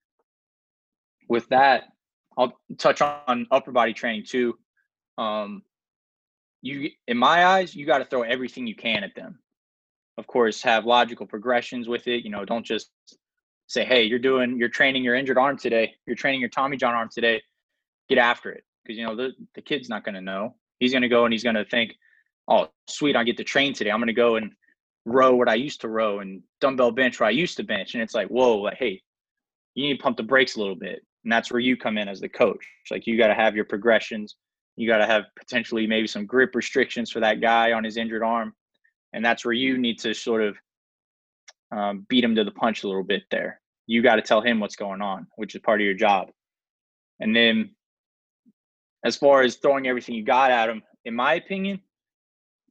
with that, I'll touch on upper body training too. Um, you, in my eyes, you got to throw everything you can at them. Of course, have logical progressions with it. You know, don't just say, hey, you're doing, you're training your injured arm today. You're training your Tommy John arm today. Get after it. Because, you know, the, the kid's not going to know. He's going to go and he's going to think, oh, sweet, I get to train today. I'm going to go and row what I used to row and dumbbell bench where I used to bench. And it's like, whoa, like, hey, you need to pump the brakes a little bit. And that's where you come in as the coach. Like, you got to have your progressions. You got to have potentially maybe some grip restrictions for that guy on his injured arm. And that's where you need to sort of um, beat him to the punch a little bit there. You got to tell him what's going on, which is part of your job. And then as far as throwing everything you got at him, in my opinion,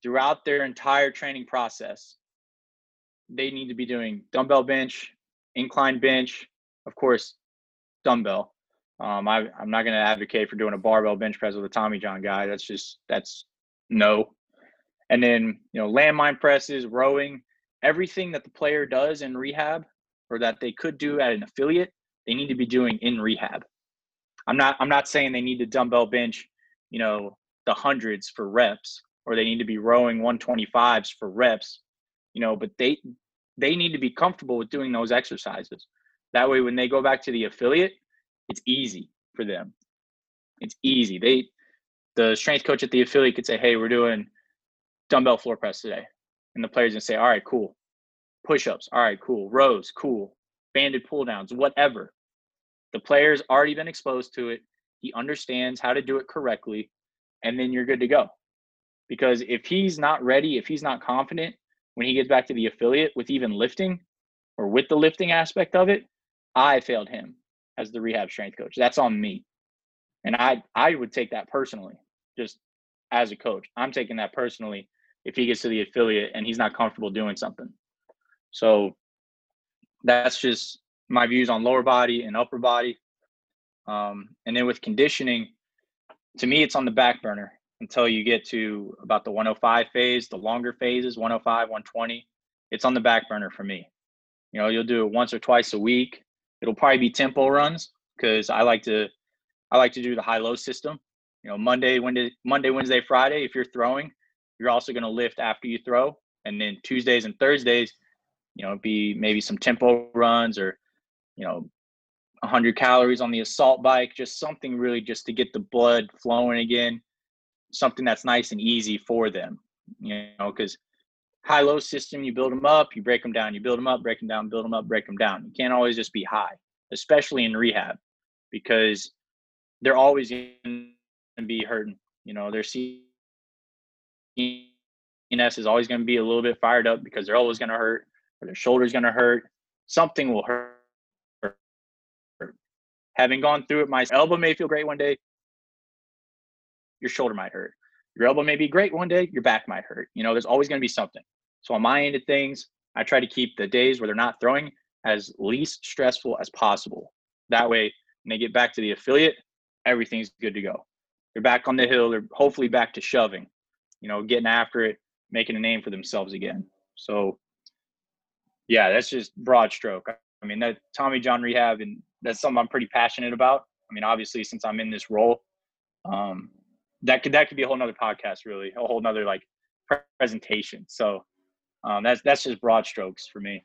throughout their entire training process, they need to be doing dumbbell bench, incline bench, of course, dumbbell. Um, I, I'm not going to advocate for doing a barbell bench press with a Tommy John guy. That's just, that's no. And then, you know, landmine presses, rowing, everything that the player does in rehab or that they could do at an affiliate, they need to be doing in rehab. I'm not, I'm not saying they need to dumbbell bench, you know, the hundreds for reps, or they need to be rowing one twenty-fives for reps, you know, but they, they need to be comfortable with doing those exercises. That way, when they go back to the affiliate, it's easy for them. It's easy. They, the strength coach at the affiliate could say, hey, we're doing dumbbell floor press today. And the player's gonna say, all right, cool. Push-ups, all right, cool. Rows, cool. Banded pull downs, whatever. The player's already been exposed to it. He understands how to do it correctly, and then you're good to go. Because if he's not ready, if he's not confident when he gets back to the affiliate with even lifting or with the lifting aspect of it, I failed him as the rehab strength coach. That's on me. And I, I would take that personally, just as a coach. I'm taking that personally if he gets to the affiliate and he's not comfortable doing something. So that's just my views on lower body and upper body. Um, and then with conditioning, to me, it's on the back burner until you get to about the one oh five phase, the longer phases, one oh five, one twenty. It's on the back burner for me. You know, you'll do it once or twice a week. It'll probably be tempo runs because I like to, I like to do the high-low system. You know, Monday, Wednesday, Monday, Wednesday, Friday, if you're throwing, you're also going to lift after you throw. And then Tuesdays and Thursdays, you know, be maybe some tempo runs or, you know, one hundred calories on the assault bike, just something really just to get the blood flowing again, something that's nice and easy for them, you know, because high-low system, you build them up, you break them down, you build them up, break them down, build them up, break them down. You can't always just be high, especially in rehab, because they're always going to be hurting. You know, their C N S is always going to be a little bit fired up because they're always going to hurt, or their shoulder's going to hurt. Something will hurt. Having gone through it, my elbow may feel great one day, your shoulder might hurt. Your elbow may be great one day, your back might hurt. You know, there's always going to be something. So on my end of things, I try to keep the days where they're not throwing as least stressful as possible. That way, when they get back to the affiliate, everything's good to go. They're back on the hill. They're hopefully back to shoving, you know, getting after it, making a name for themselves again. So, yeah, that's just broad stroke. I mean, that Tommy John rehab, and that's something I'm pretty passionate about. I mean, obviously, since I'm in this role, um, that could that could be a whole nother podcast, really, a whole nother like presentation. So um, that's that's just broad strokes for me.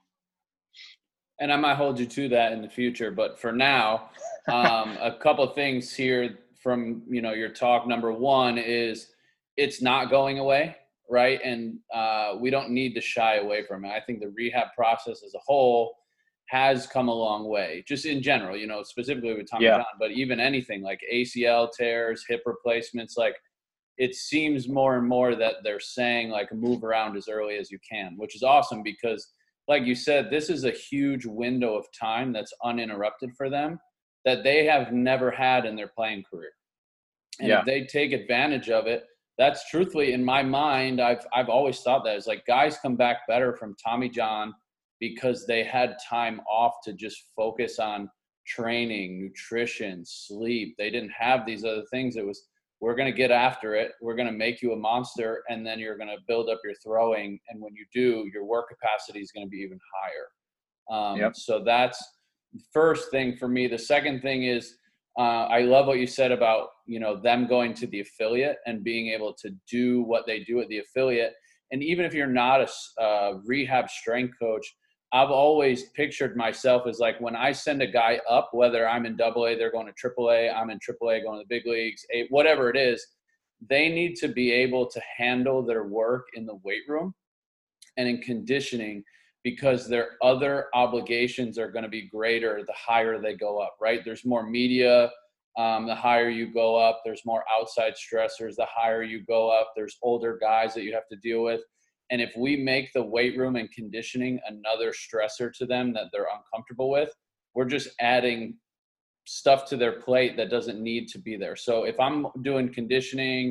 And I might hold you to that in the future, but for now, um, a couple of things here from, you know, your talk. Number one is it's not going away, right? And uh, we don't need to shy away from it. I think the rehab process as a whole has come a long way, just in general, you know, specifically with Tommy yeah. John, but even anything like A C L tears, hip replacements, like it seems more and more that they're saying like move around as early as you can, which is awesome because like you said, this is a huge window of time that's uninterrupted for them that they have never had in their playing career. And yeah. if they take advantage of it, that's truthfully in my mind, I've I've always thought that is like guys come back better from Tommy John because they had time off to just focus on training, nutrition, sleep. They didn't have these other things. It was, we're going to get after it. We're going to make you a monster, and then you're going to build up your throwing. And when you do, your work capacity is going to be even higher. Um, yep. So that's the first thing for me. The second thing is uh, I love what you said about, you know, them going to the affiliate and being able to do what they do at the affiliate. And even if you're not a uh, rehab strength coach, I've always pictured myself as like when I send a guy up, whether I'm in double A, they're going to triple A, I'm in triple A, going to the big leagues, a, whatever it is, they need to be able to handle their work in the weight room and in conditioning because their other obligations are going to be greater the higher they go up, right? There's more media. Um, the higher you go up, there's more outside stressors. The higher you go up, there's older guys that you have to deal with. And if we make the weight room and conditioning another stressor to them that they're uncomfortable with, we're just adding stuff to their plate that doesn't need to be there. So if I'm doing conditioning,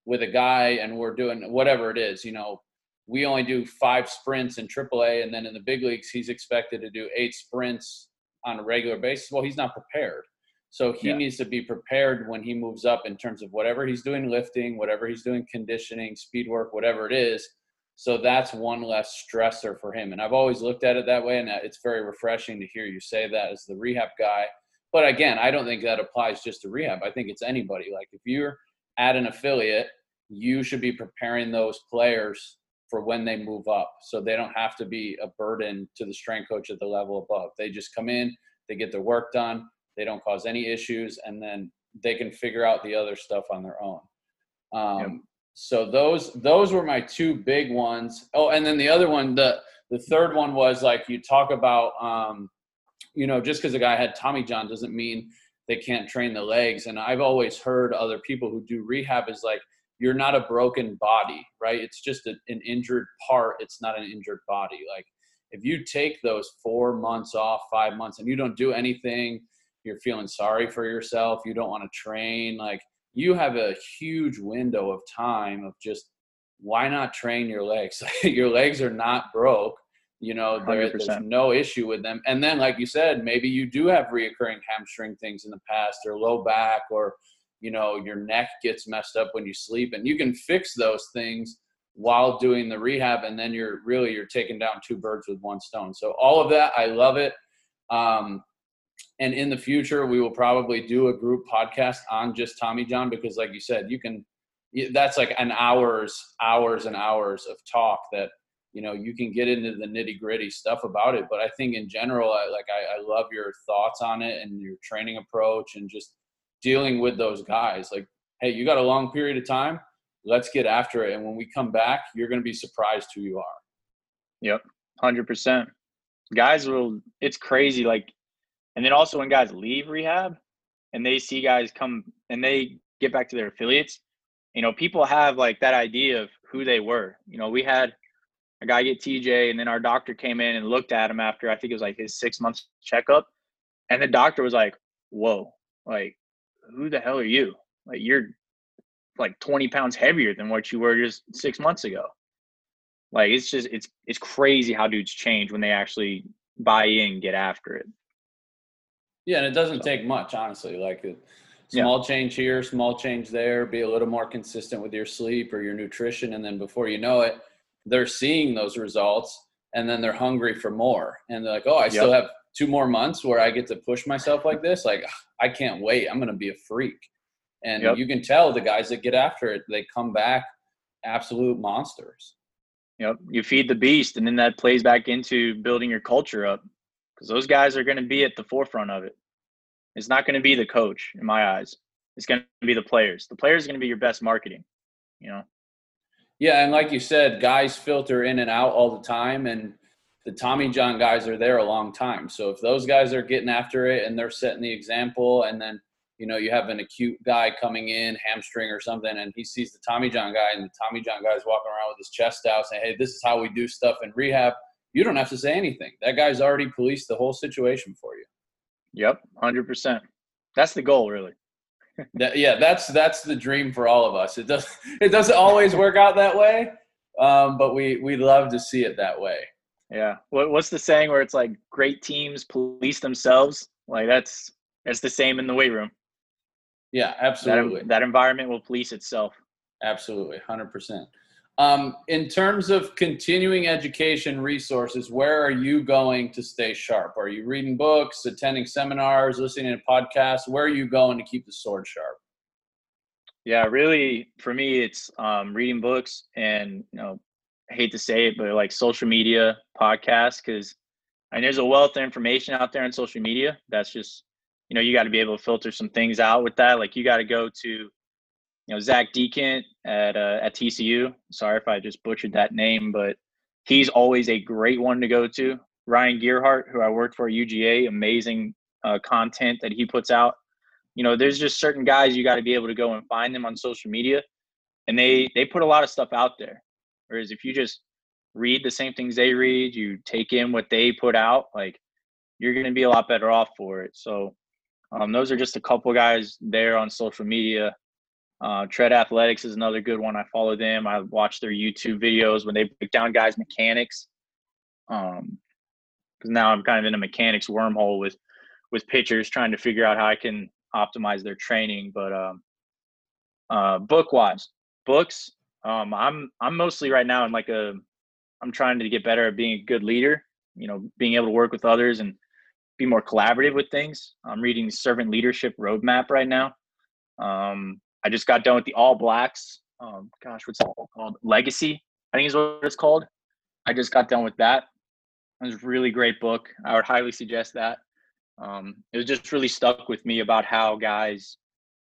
with a guy and we're doing whatever it is, you know, we only do five sprints in triple A, and then in the big leagues, he's expected to do eight sprints on a regular basis. Well, he's not prepared. So he yeah. needs to be prepared when he moves up in terms of whatever he's doing, lifting, whatever he's doing, conditioning, speed work, whatever it is. So that's one less stressor for him. And I've always looked at it that way, and it's very refreshing to hear you say that as the rehab guy. But again, I don't think that applies just to rehab. I think it's anybody. Like if you're at an affiliate, you should be preparing those players for when they move up, so they don't have to be a burden to the strength coach at the level above. They just come in, they get their work done, they don't cause any issues, and then they can figure out the other stuff on their own. Um, yep. So those those were my two big ones. Oh, and then the other one, the the third one was like you talk about, um, you know, just because a guy had Tommy John doesn't mean they can't train the legs. And I've always heard other people who do rehab is like, you're not a broken body, right? It's just a, an injured part. It's not an injured body. Like if you take those four months off, five months, and you don't do anything, you're feeling sorry for yourself, you don't want to train, like you have a huge window of time of just why not train your legs? Your legs are not broke. You know, there, there's no issue with them. And then, like you said, maybe you do have reoccurring hamstring things in the past or low back or, you know, your neck gets messed up when you sleep, and you can fix those things while doing the rehab. And then you're really, you're taking down two birds with one stone. So all of that, I love it. Um, and in the future, we will probably do a group podcast on just Tommy John, because like you said, you can, that's like an hours, hours and hours of talk that, you know, you can get into the nitty gritty stuff about it. But I think in general, I, like, I, I love your thoughts on it and your training approach and just dealing with those guys. Like, hey, you got a long period of time, let's get after it. And when we come back, you're going to be surprised who you are. Yep. one hundred percent. Guys will, it's crazy. Like, and then also when guys leave rehab and they see guys come and they get back to their affiliates, you know, people have like that idea of who they were. You know, we had a guy get T J, and then our doctor came in and looked at him after, I think it was like his six months checkup. And the doctor was like, whoa, like, who the hell are you? Like, you're like twenty pounds heavier than what you were just six months ago. Like, it's just, it's, it's crazy how dudes change when they actually buy in, get after it. Yeah. And it doesn't so. take much, honestly. Like a small yeah. change here, small change there, be a little more consistent with your sleep or your nutrition. And then before you know it, they're seeing those results, and then they're hungry for more. And they're like, oh, I yep. still have two more months where I get to push myself like this. Like, I can't wait. I'm going to be a freak. And yep. you can tell the guys that get after it, they come back absolute monsters. Yep. You feed the beast, and then that plays back into building your culture up, because those guys are going to be at the forefront of it. It's not going to be the coach in my eyes. It's going to be the players. The players are going to be your best marketing, you know? Yeah, and like you said, guys filter in and out all the time, and the Tommy John guys are there a long time. So if those guys are getting after it and they're setting the example, and then, you know, you have an acute guy coming in, hamstring or something, and he sees the Tommy John guy, and the Tommy John guy's walking around with his chest out saying, hey, this is how we do stuff in rehab, you don't have to say anything. That guy's already policed the whole situation for you. Yep, one hundred percent. That's the goal, really. that, yeah, that's that's the dream for all of us. It doesn't it doesn't always work out that way, um, but we we love to see it that way. Yeah. What what's the saying where it's like great teams police themselves? Like that's that's the same in the weight room. Yeah, absolutely. That, that environment will police itself. Absolutely, one hundred percent. Um, in terms of continuing education resources, where are you going to stay sharp? Are you reading books, attending seminars, listening to podcasts? Where are you going to keep the sword sharp? Yeah, really, for me, it's um, reading books and, you know, I hate to say it, but like social media, podcasts, because and there's a wealth of information out there on social media. That's just, you know, you got to be able to filter some things out with that. Like you got to go to, you know, Zach Deacon at uh, at T C U. Sorry if I just butchered that name, but he's always a great one to go to. Ryan Gearhart, who I worked for at U G A, amazing uh, content that he puts out. You know, there's just certain guys you got to be able to go and find them on social media, and they they put a lot of stuff out there. Whereas if you just read the same things they read, you take in what they put out, like you're going to be a lot better off for it. So um, those are just a couple guys there on social media. Uh, Tread Athletics is another good one. I follow them. I watch their YouTube videos when they break down guys' mechanics. Um, because now I'm kind of in a mechanics wormhole with with pitchers, trying to figure out how I can optimize their training. But um, uh, book wise, books. Um, I'm I'm mostly right now in like a I'm trying to get better at being a good leader. You know, being able to work with others and be more collaborative with things. I'm reading the Servant Leadership Roadmap right now. Um, I just got done with the All Blacks. Um, gosh, what's it called? Legacy, I think is what it's called. I just got done with that. It was a really great book. I would highly suggest that. Um, it was just really stuck with me about how guys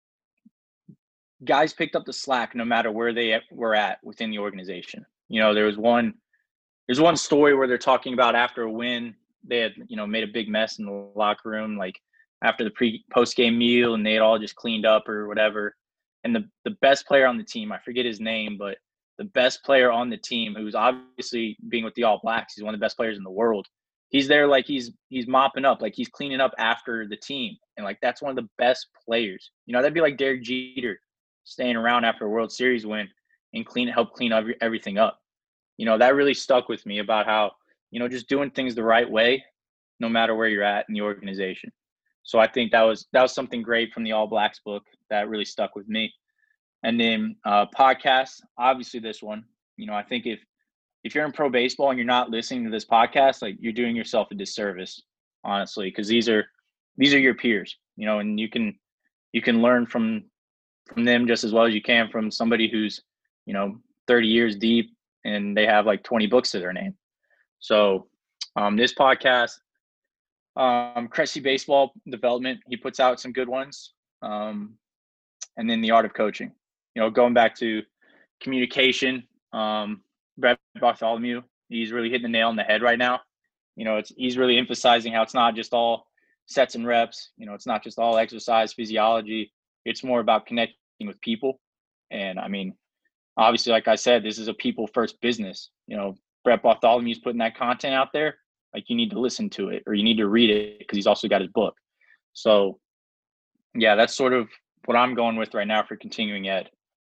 guys picked up the slack no matter where they were at within the organization. You know, there was one there's one story where they're talking about after a win, they had, you know, made a big mess in the locker room, like after the pre post game meal, and they had all just cleaned up or whatever. And the the best player on the team, I forget his name, but the best player on the team, who's obviously being with the All Blacks, he's one of the best players in the world. He's there like he's he's mopping up, like he's cleaning up after the team, and like that's one of the best players. You know, that'd be like Derek Jeter staying around after a World Series win and clean help clean every, everything up. You know, that really stuck with me about how, you know, just doing things the right way, no matter where you're at in the organization. So I think that was that was something great from the All Blacks book that really stuck with me. And then uh, podcasts, obviously this one. You know, I think if if you're in pro baseball and you're not listening to this podcast, like you're doing yourself a disservice, honestly, because these are these are your peers. You know, and you can you can learn from from them just as well as you can from somebody who's, you know, thirty years deep and they have like twenty books to their name. So um, this podcast, um, Cressy Baseball Development, he puts out some good ones. Um, and then The Art of Coaching, you know, going back to communication, um, Brett Bartholomew, he's really hitting the nail on the head right now. You know, it's he's really emphasizing how it's not just all sets and reps. You know, it's not just all exercise physiology. It's more about connecting with people. And I mean, obviously, like I said, this is a people first business. You know, Brett Bartholomew's putting that content out there. Like you need to listen to it or you need to read it because he's also got his book. So yeah, that's sort of what I'm going with right now for continuing ed.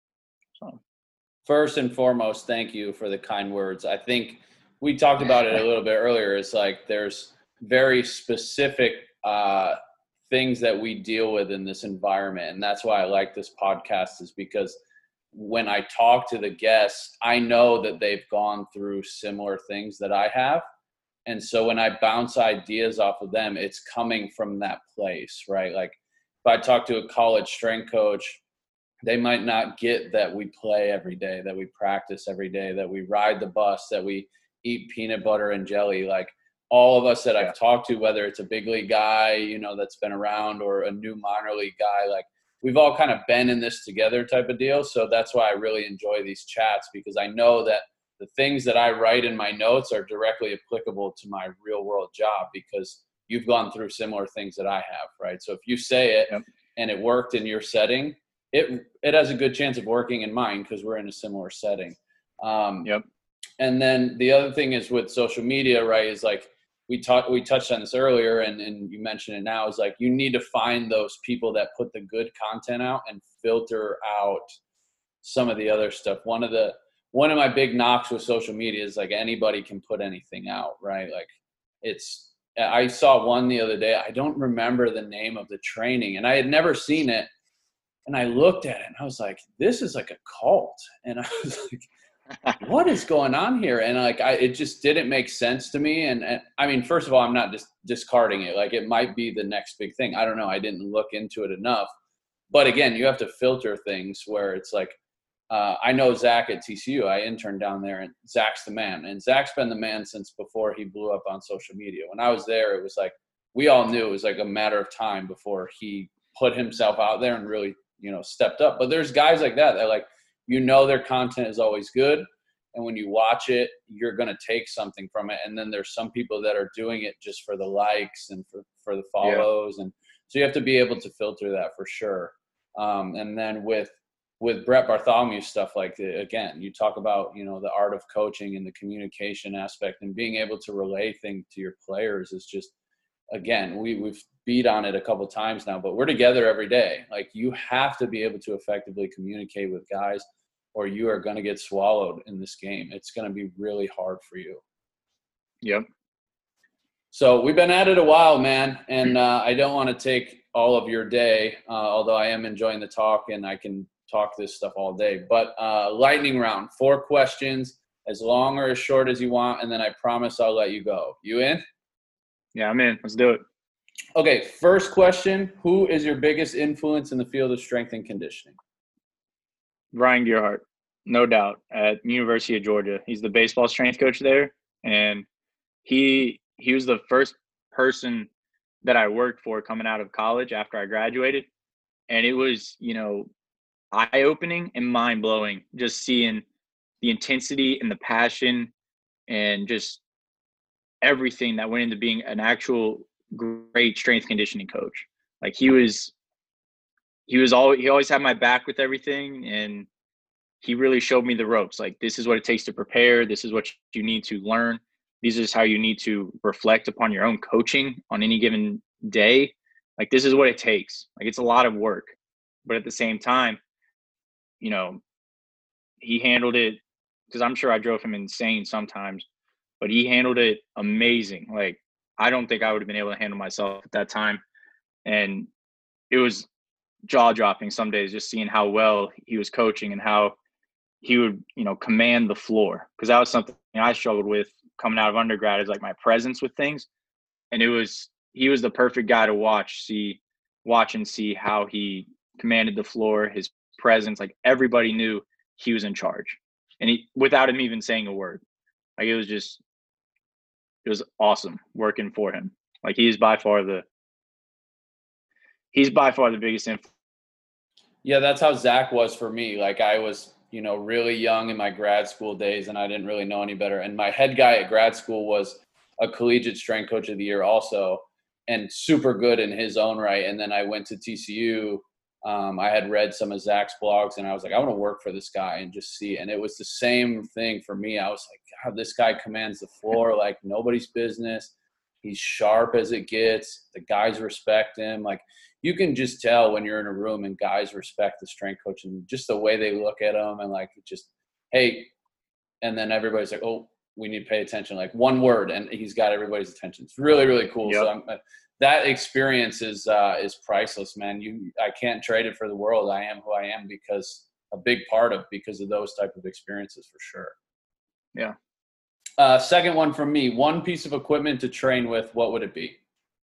So First and foremost, thank you for the kind words. I think we talked about it a little bit earlier. It's like there's very specific uh, things that we deal with in this environment. And that's why I like this podcast, is because when I talk to the guests, I know that they've gone through similar things that I have. And so when I bounce ideas off of them, it's coming from that place, right? Like if I talk to a college strength coach, they might not get that we play every day, that we practice every day, that we ride the bus, that we eat peanut butter and jelly. Like all of us that I've talked to, whether it's a big league guy, you know, that's been around, or a new minor league guy, like we've all kind of been in this together type of deal. So that's why I really enjoy these chats, because I know that the things that I write in my notes are directly applicable to my real world job, because you've gone through similar things that I have, right? So if you say it yep. and it worked in your setting, it it has a good chance of working in mine because we're in a similar setting. Um, yep. And then the other thing is with social media, right, is like we talked, we touched on this earlier, and, and you mentioned it now, is like you need to find those people that put the good content out and filter out some of the other stuff. One of the one of my big knocks with social media is like anybody can put anything out, right? Like it's, I saw one the other day. I don't remember the name of the training, and I had never seen it. And I looked at it and I was like, this is like a cult. And I was like, what is going on here? And like, I, it just didn't make sense to me. And, and I mean, first of all, I'm not just discarding it. Like it might be the next big thing. I don't know. I didn't look into it enough. But again, you have to filter things where it's like, uh, I know Zach at T C U. I interned down there, and Zach's the man. And Zach's been the man since before he blew up on social media. When I was there, it was like, we all knew it was like a matter of time before he put himself out there and really, you know, stepped up. But there's guys like that that like, you know, their content is always good. And when you watch it, you're going to take something from it. And then there's some people that are doing it just for the likes and for, for the follows. Yeah. And so you have to be able to filter that for sure. Um, and then with, with Brett Bartholomew stuff, like the, again, you talk about, you know, the art of coaching and the communication aspect and being able to relay things to your players is just, again, we, we've beat on it a couple times now, but we're together every day. Like, you have to be able to effectively communicate with guys, or you are going to get swallowed in this game. It's going to be really hard for you. Yep. So we've been at it a while, man, and uh, I don't want to take all of your day, uh, although I am enjoying the talk and I can talk this stuff all day. But uh, lightning round, four questions, as long or as short as you want, and then I promise I'll let you go. You in? Yeah, I'm in. Let's do it. Okay, first question, who is your biggest influence in the field of strength and conditioning? Ryan Gearhart, no doubt, at University of Georgia. He's the baseball strength coach there, and he he was the first person that I worked for coming out of college after I graduated. And it was, you know, eye-opening and mind-blowing just seeing the intensity and the passion and just everything that went into being an actual great strength conditioning coach. Like, he was he was always he always had my back with everything, and he really showed me the ropes. Like, this is what it takes to prepare. This is what you need to learn. These is how you need to reflect upon your own coaching on any given day. Like, this is what it takes. Like, it's a lot of work, but at the same time, you know, he handled it, because I'm sure I drove him insane sometimes, but he handled it amazing. Like, I don't think I would have been able to handle myself at that time. And it was jaw dropping some days just seeing how well he was coaching and how he would, you know, command the floor. Because that was something I struggled with coming out of undergrad, is like my presence with things. And it was, he was the perfect guy to watch, see, watch and see how he commanded the floor, his presence. Like, everybody knew he was in charge, and he, without him even saying a word. Like, it was just, it was awesome working for him. Like, he's by far the, he's by far the biggest influence. Yeah, that's how Zach was for me. Like, I was, you know, really young in my grad school days, and I didn't really know any better. And my head guy at grad school was a collegiate strength coach of the year also, and super good in his own right. And then I went to T C U. Um, I had read some of Zach's blogs, and I was like, I want to work for this guy and just see. And it was the same thing for me. I was like, God, this guy commands the floor like nobody's business. He's sharp as it gets. The guys respect him. Like, you can just tell when you're in a room and guys respect the strength coach, and just the way they look at him, and like, just, hey, and then everybody's like, oh, we need to pay attention. Like, one word, and he's got everybody's attention. It's really, really cool. Yep. So I'm, uh, that experience is uh, is priceless, man. You, I can't trade it for the world. I am who I am because a big part of because of those type of experiences, for sure. Yeah. Uh, second one from me, one piece of equipment to train with, what would it be?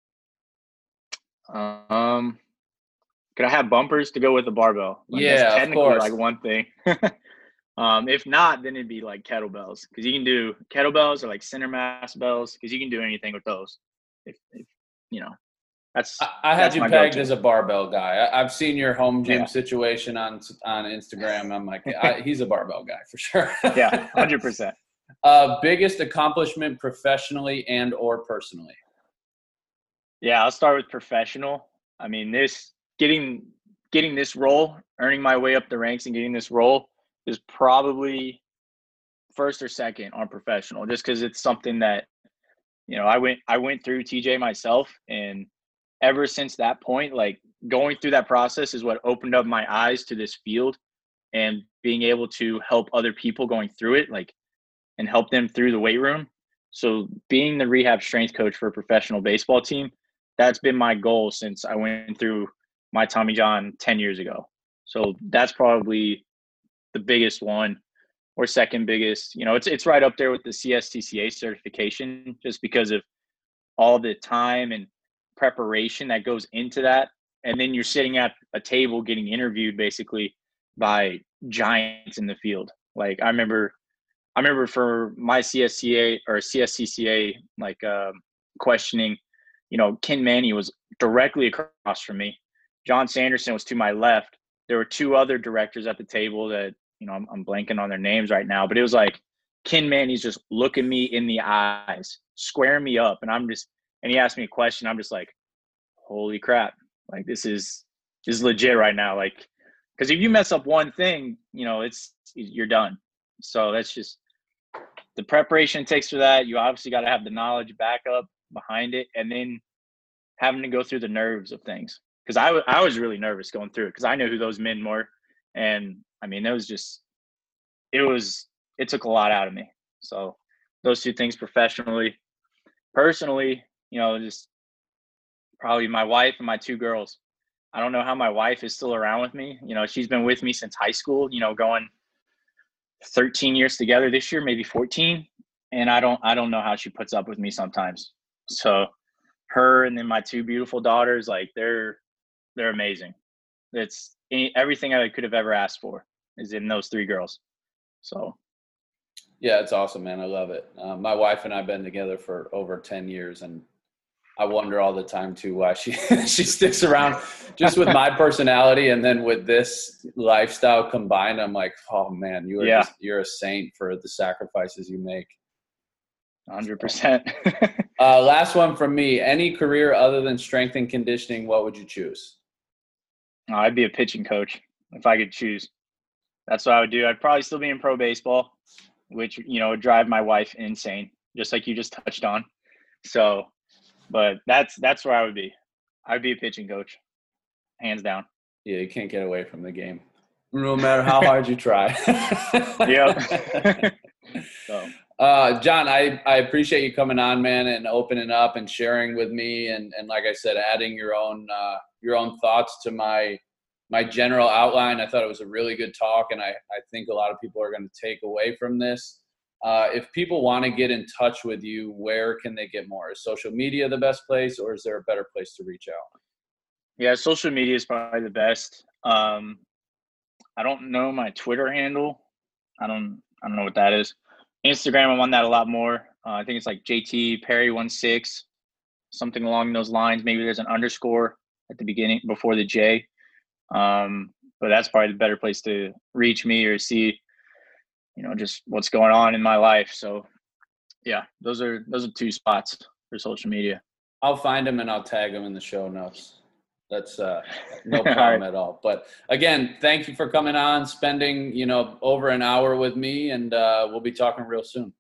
Um, could I have bumpers to go with the barbell? Like, yeah, that's technically of course. like one thing. um, if not, then it'd be like kettlebells, because you can do kettlebells or like center mass bells, because you can do anything with those. If, if you know, that's I, I had that's you my pegged go-to. as a barbell guy. I, I've seen your home gym Yeah. situation on on Instagram. I'm like, I, he's a barbell guy for sure. Yeah, one hundred percent. Uh, biggest accomplishment professionally and or personally? Yeah, I'll start with professional. I mean, this getting getting this role, earning my way up the ranks and getting this role is probably first or second on professional, just because it's something that, you know, I went I went through T J myself, and ever since that point, like, going through that process is what opened up my eyes to this field, and being able to help other people going through it, like, and help them through the weight room. So being the rehab strength coach for a professional baseball team, that's been my goal since I went through my Tommy John ten years ago. So that's probably the biggest one, or second biggest. You know, it's it's right up there with the C S C C A certification, just because of all the time and preparation that goes into that. And then you're sitting at a table getting interviewed basically by giants in the field. Like, I remember I remember for my C S C A or C S C C A, like, um, questioning, you know, Ken Manny was directly across from me. John Sanderson was to my left. There were two other directors at the table that, you know, I'm, I'm blanking on their names right now, but it was like Ken Manny's just looking me in the eyes, squaring me up. And I'm just, and he asked me a question. I'm just like, holy crap. Like, this is, this is legit right now. Like, because if you mess up one thing, you know, it's, you're done. So that's just the preparation it takes for that. You obviously got to have the knowledge back up behind it, and then having to go through the nerves of things. Because I, w- I was really nervous going through it because I knew who those men were. And I mean, it was just, it was, it took a lot out of me. So those two things professionally, personally, you know, just probably my wife and my two girls. I don't know how my wife is still around with me. You know, she's been with me since high school, you know, going thirteen years together this year, maybe fourteen. And I don't, I don't know how she puts up with me sometimes. So her and then my two beautiful daughters, like they're, they're amazing. It's any, everything I could have ever asked for is in those three girls. So. Yeah, it's awesome, man. I love it. Uh, my wife and I've been together for over ten years, and I wonder all the time too why she she sticks around just with my personality, and then with this lifestyle combined. I'm like, oh man, you are yeah. just, you're a saint for the sacrifices you make. one hundred percent. uh, last one from me. Any career other than strength and conditioning, what would you choose? Oh, I'd be a pitching coach if I could choose. That's what I would do. I'd probably still be in pro baseball, which, you know, would drive my wife insane, just like you just touched on. So, but that's that's where I would be. I'd be a pitching coach, hands down. Yeah, you can't get away from the game, no matter how hard you try. Yep. so. Uh, John, I, I appreciate you coming on, man, and opening up and sharing with me, and, and like I said, adding your own uh, your own thoughts to my my general outline. I thought it was a really good talk, and I, I think a lot of people are going to take away from this. Uh, if people want to get in touch with you, where can they get more? Is social media the best place, or is there a better place to reach out? Yeah, social media is probably the best. Um, I don't know my Twitter handle. I don't I don't know what that is. Instagram, I'm on that a lot more. Uh, I think it's like J T Perry one six, something along those lines. Maybe there's an underscore at the beginning before the J. Um, but that's probably the better place to reach me or see, you know, just what's going on in my life. So yeah, those are those are two spots for social media. I'll find them and I'll tag them in the show notes. That's uh, no problem right. at all. But again, thank you for coming on, spending, you know, over an hour with me, and uh, we'll be talking real soon.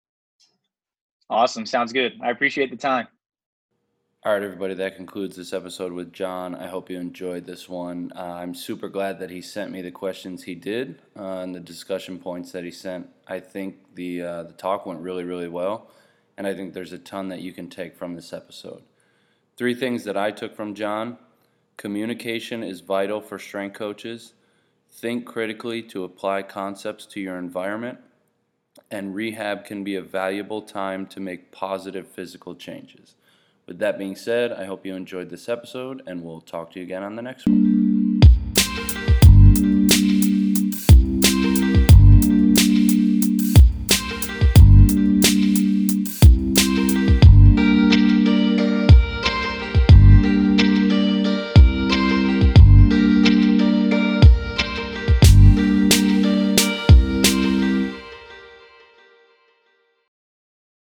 Awesome. Sounds good. I appreciate the time. All right, everybody, that concludes this episode with John. I hope you enjoyed this one. Uh, I'm super glad that he sent me the questions he did uh, and the discussion points that he sent. I think the uh, the talk went really, really well, and I think there's a ton that you can take from this episode. Three things that I took from John. Communication is vital for strength coaches. Think critically to apply concepts to your environment. And rehab can be a valuable time to make positive physical changes. With that being said, I hope you enjoyed this episode, and we'll talk to you again on the next one.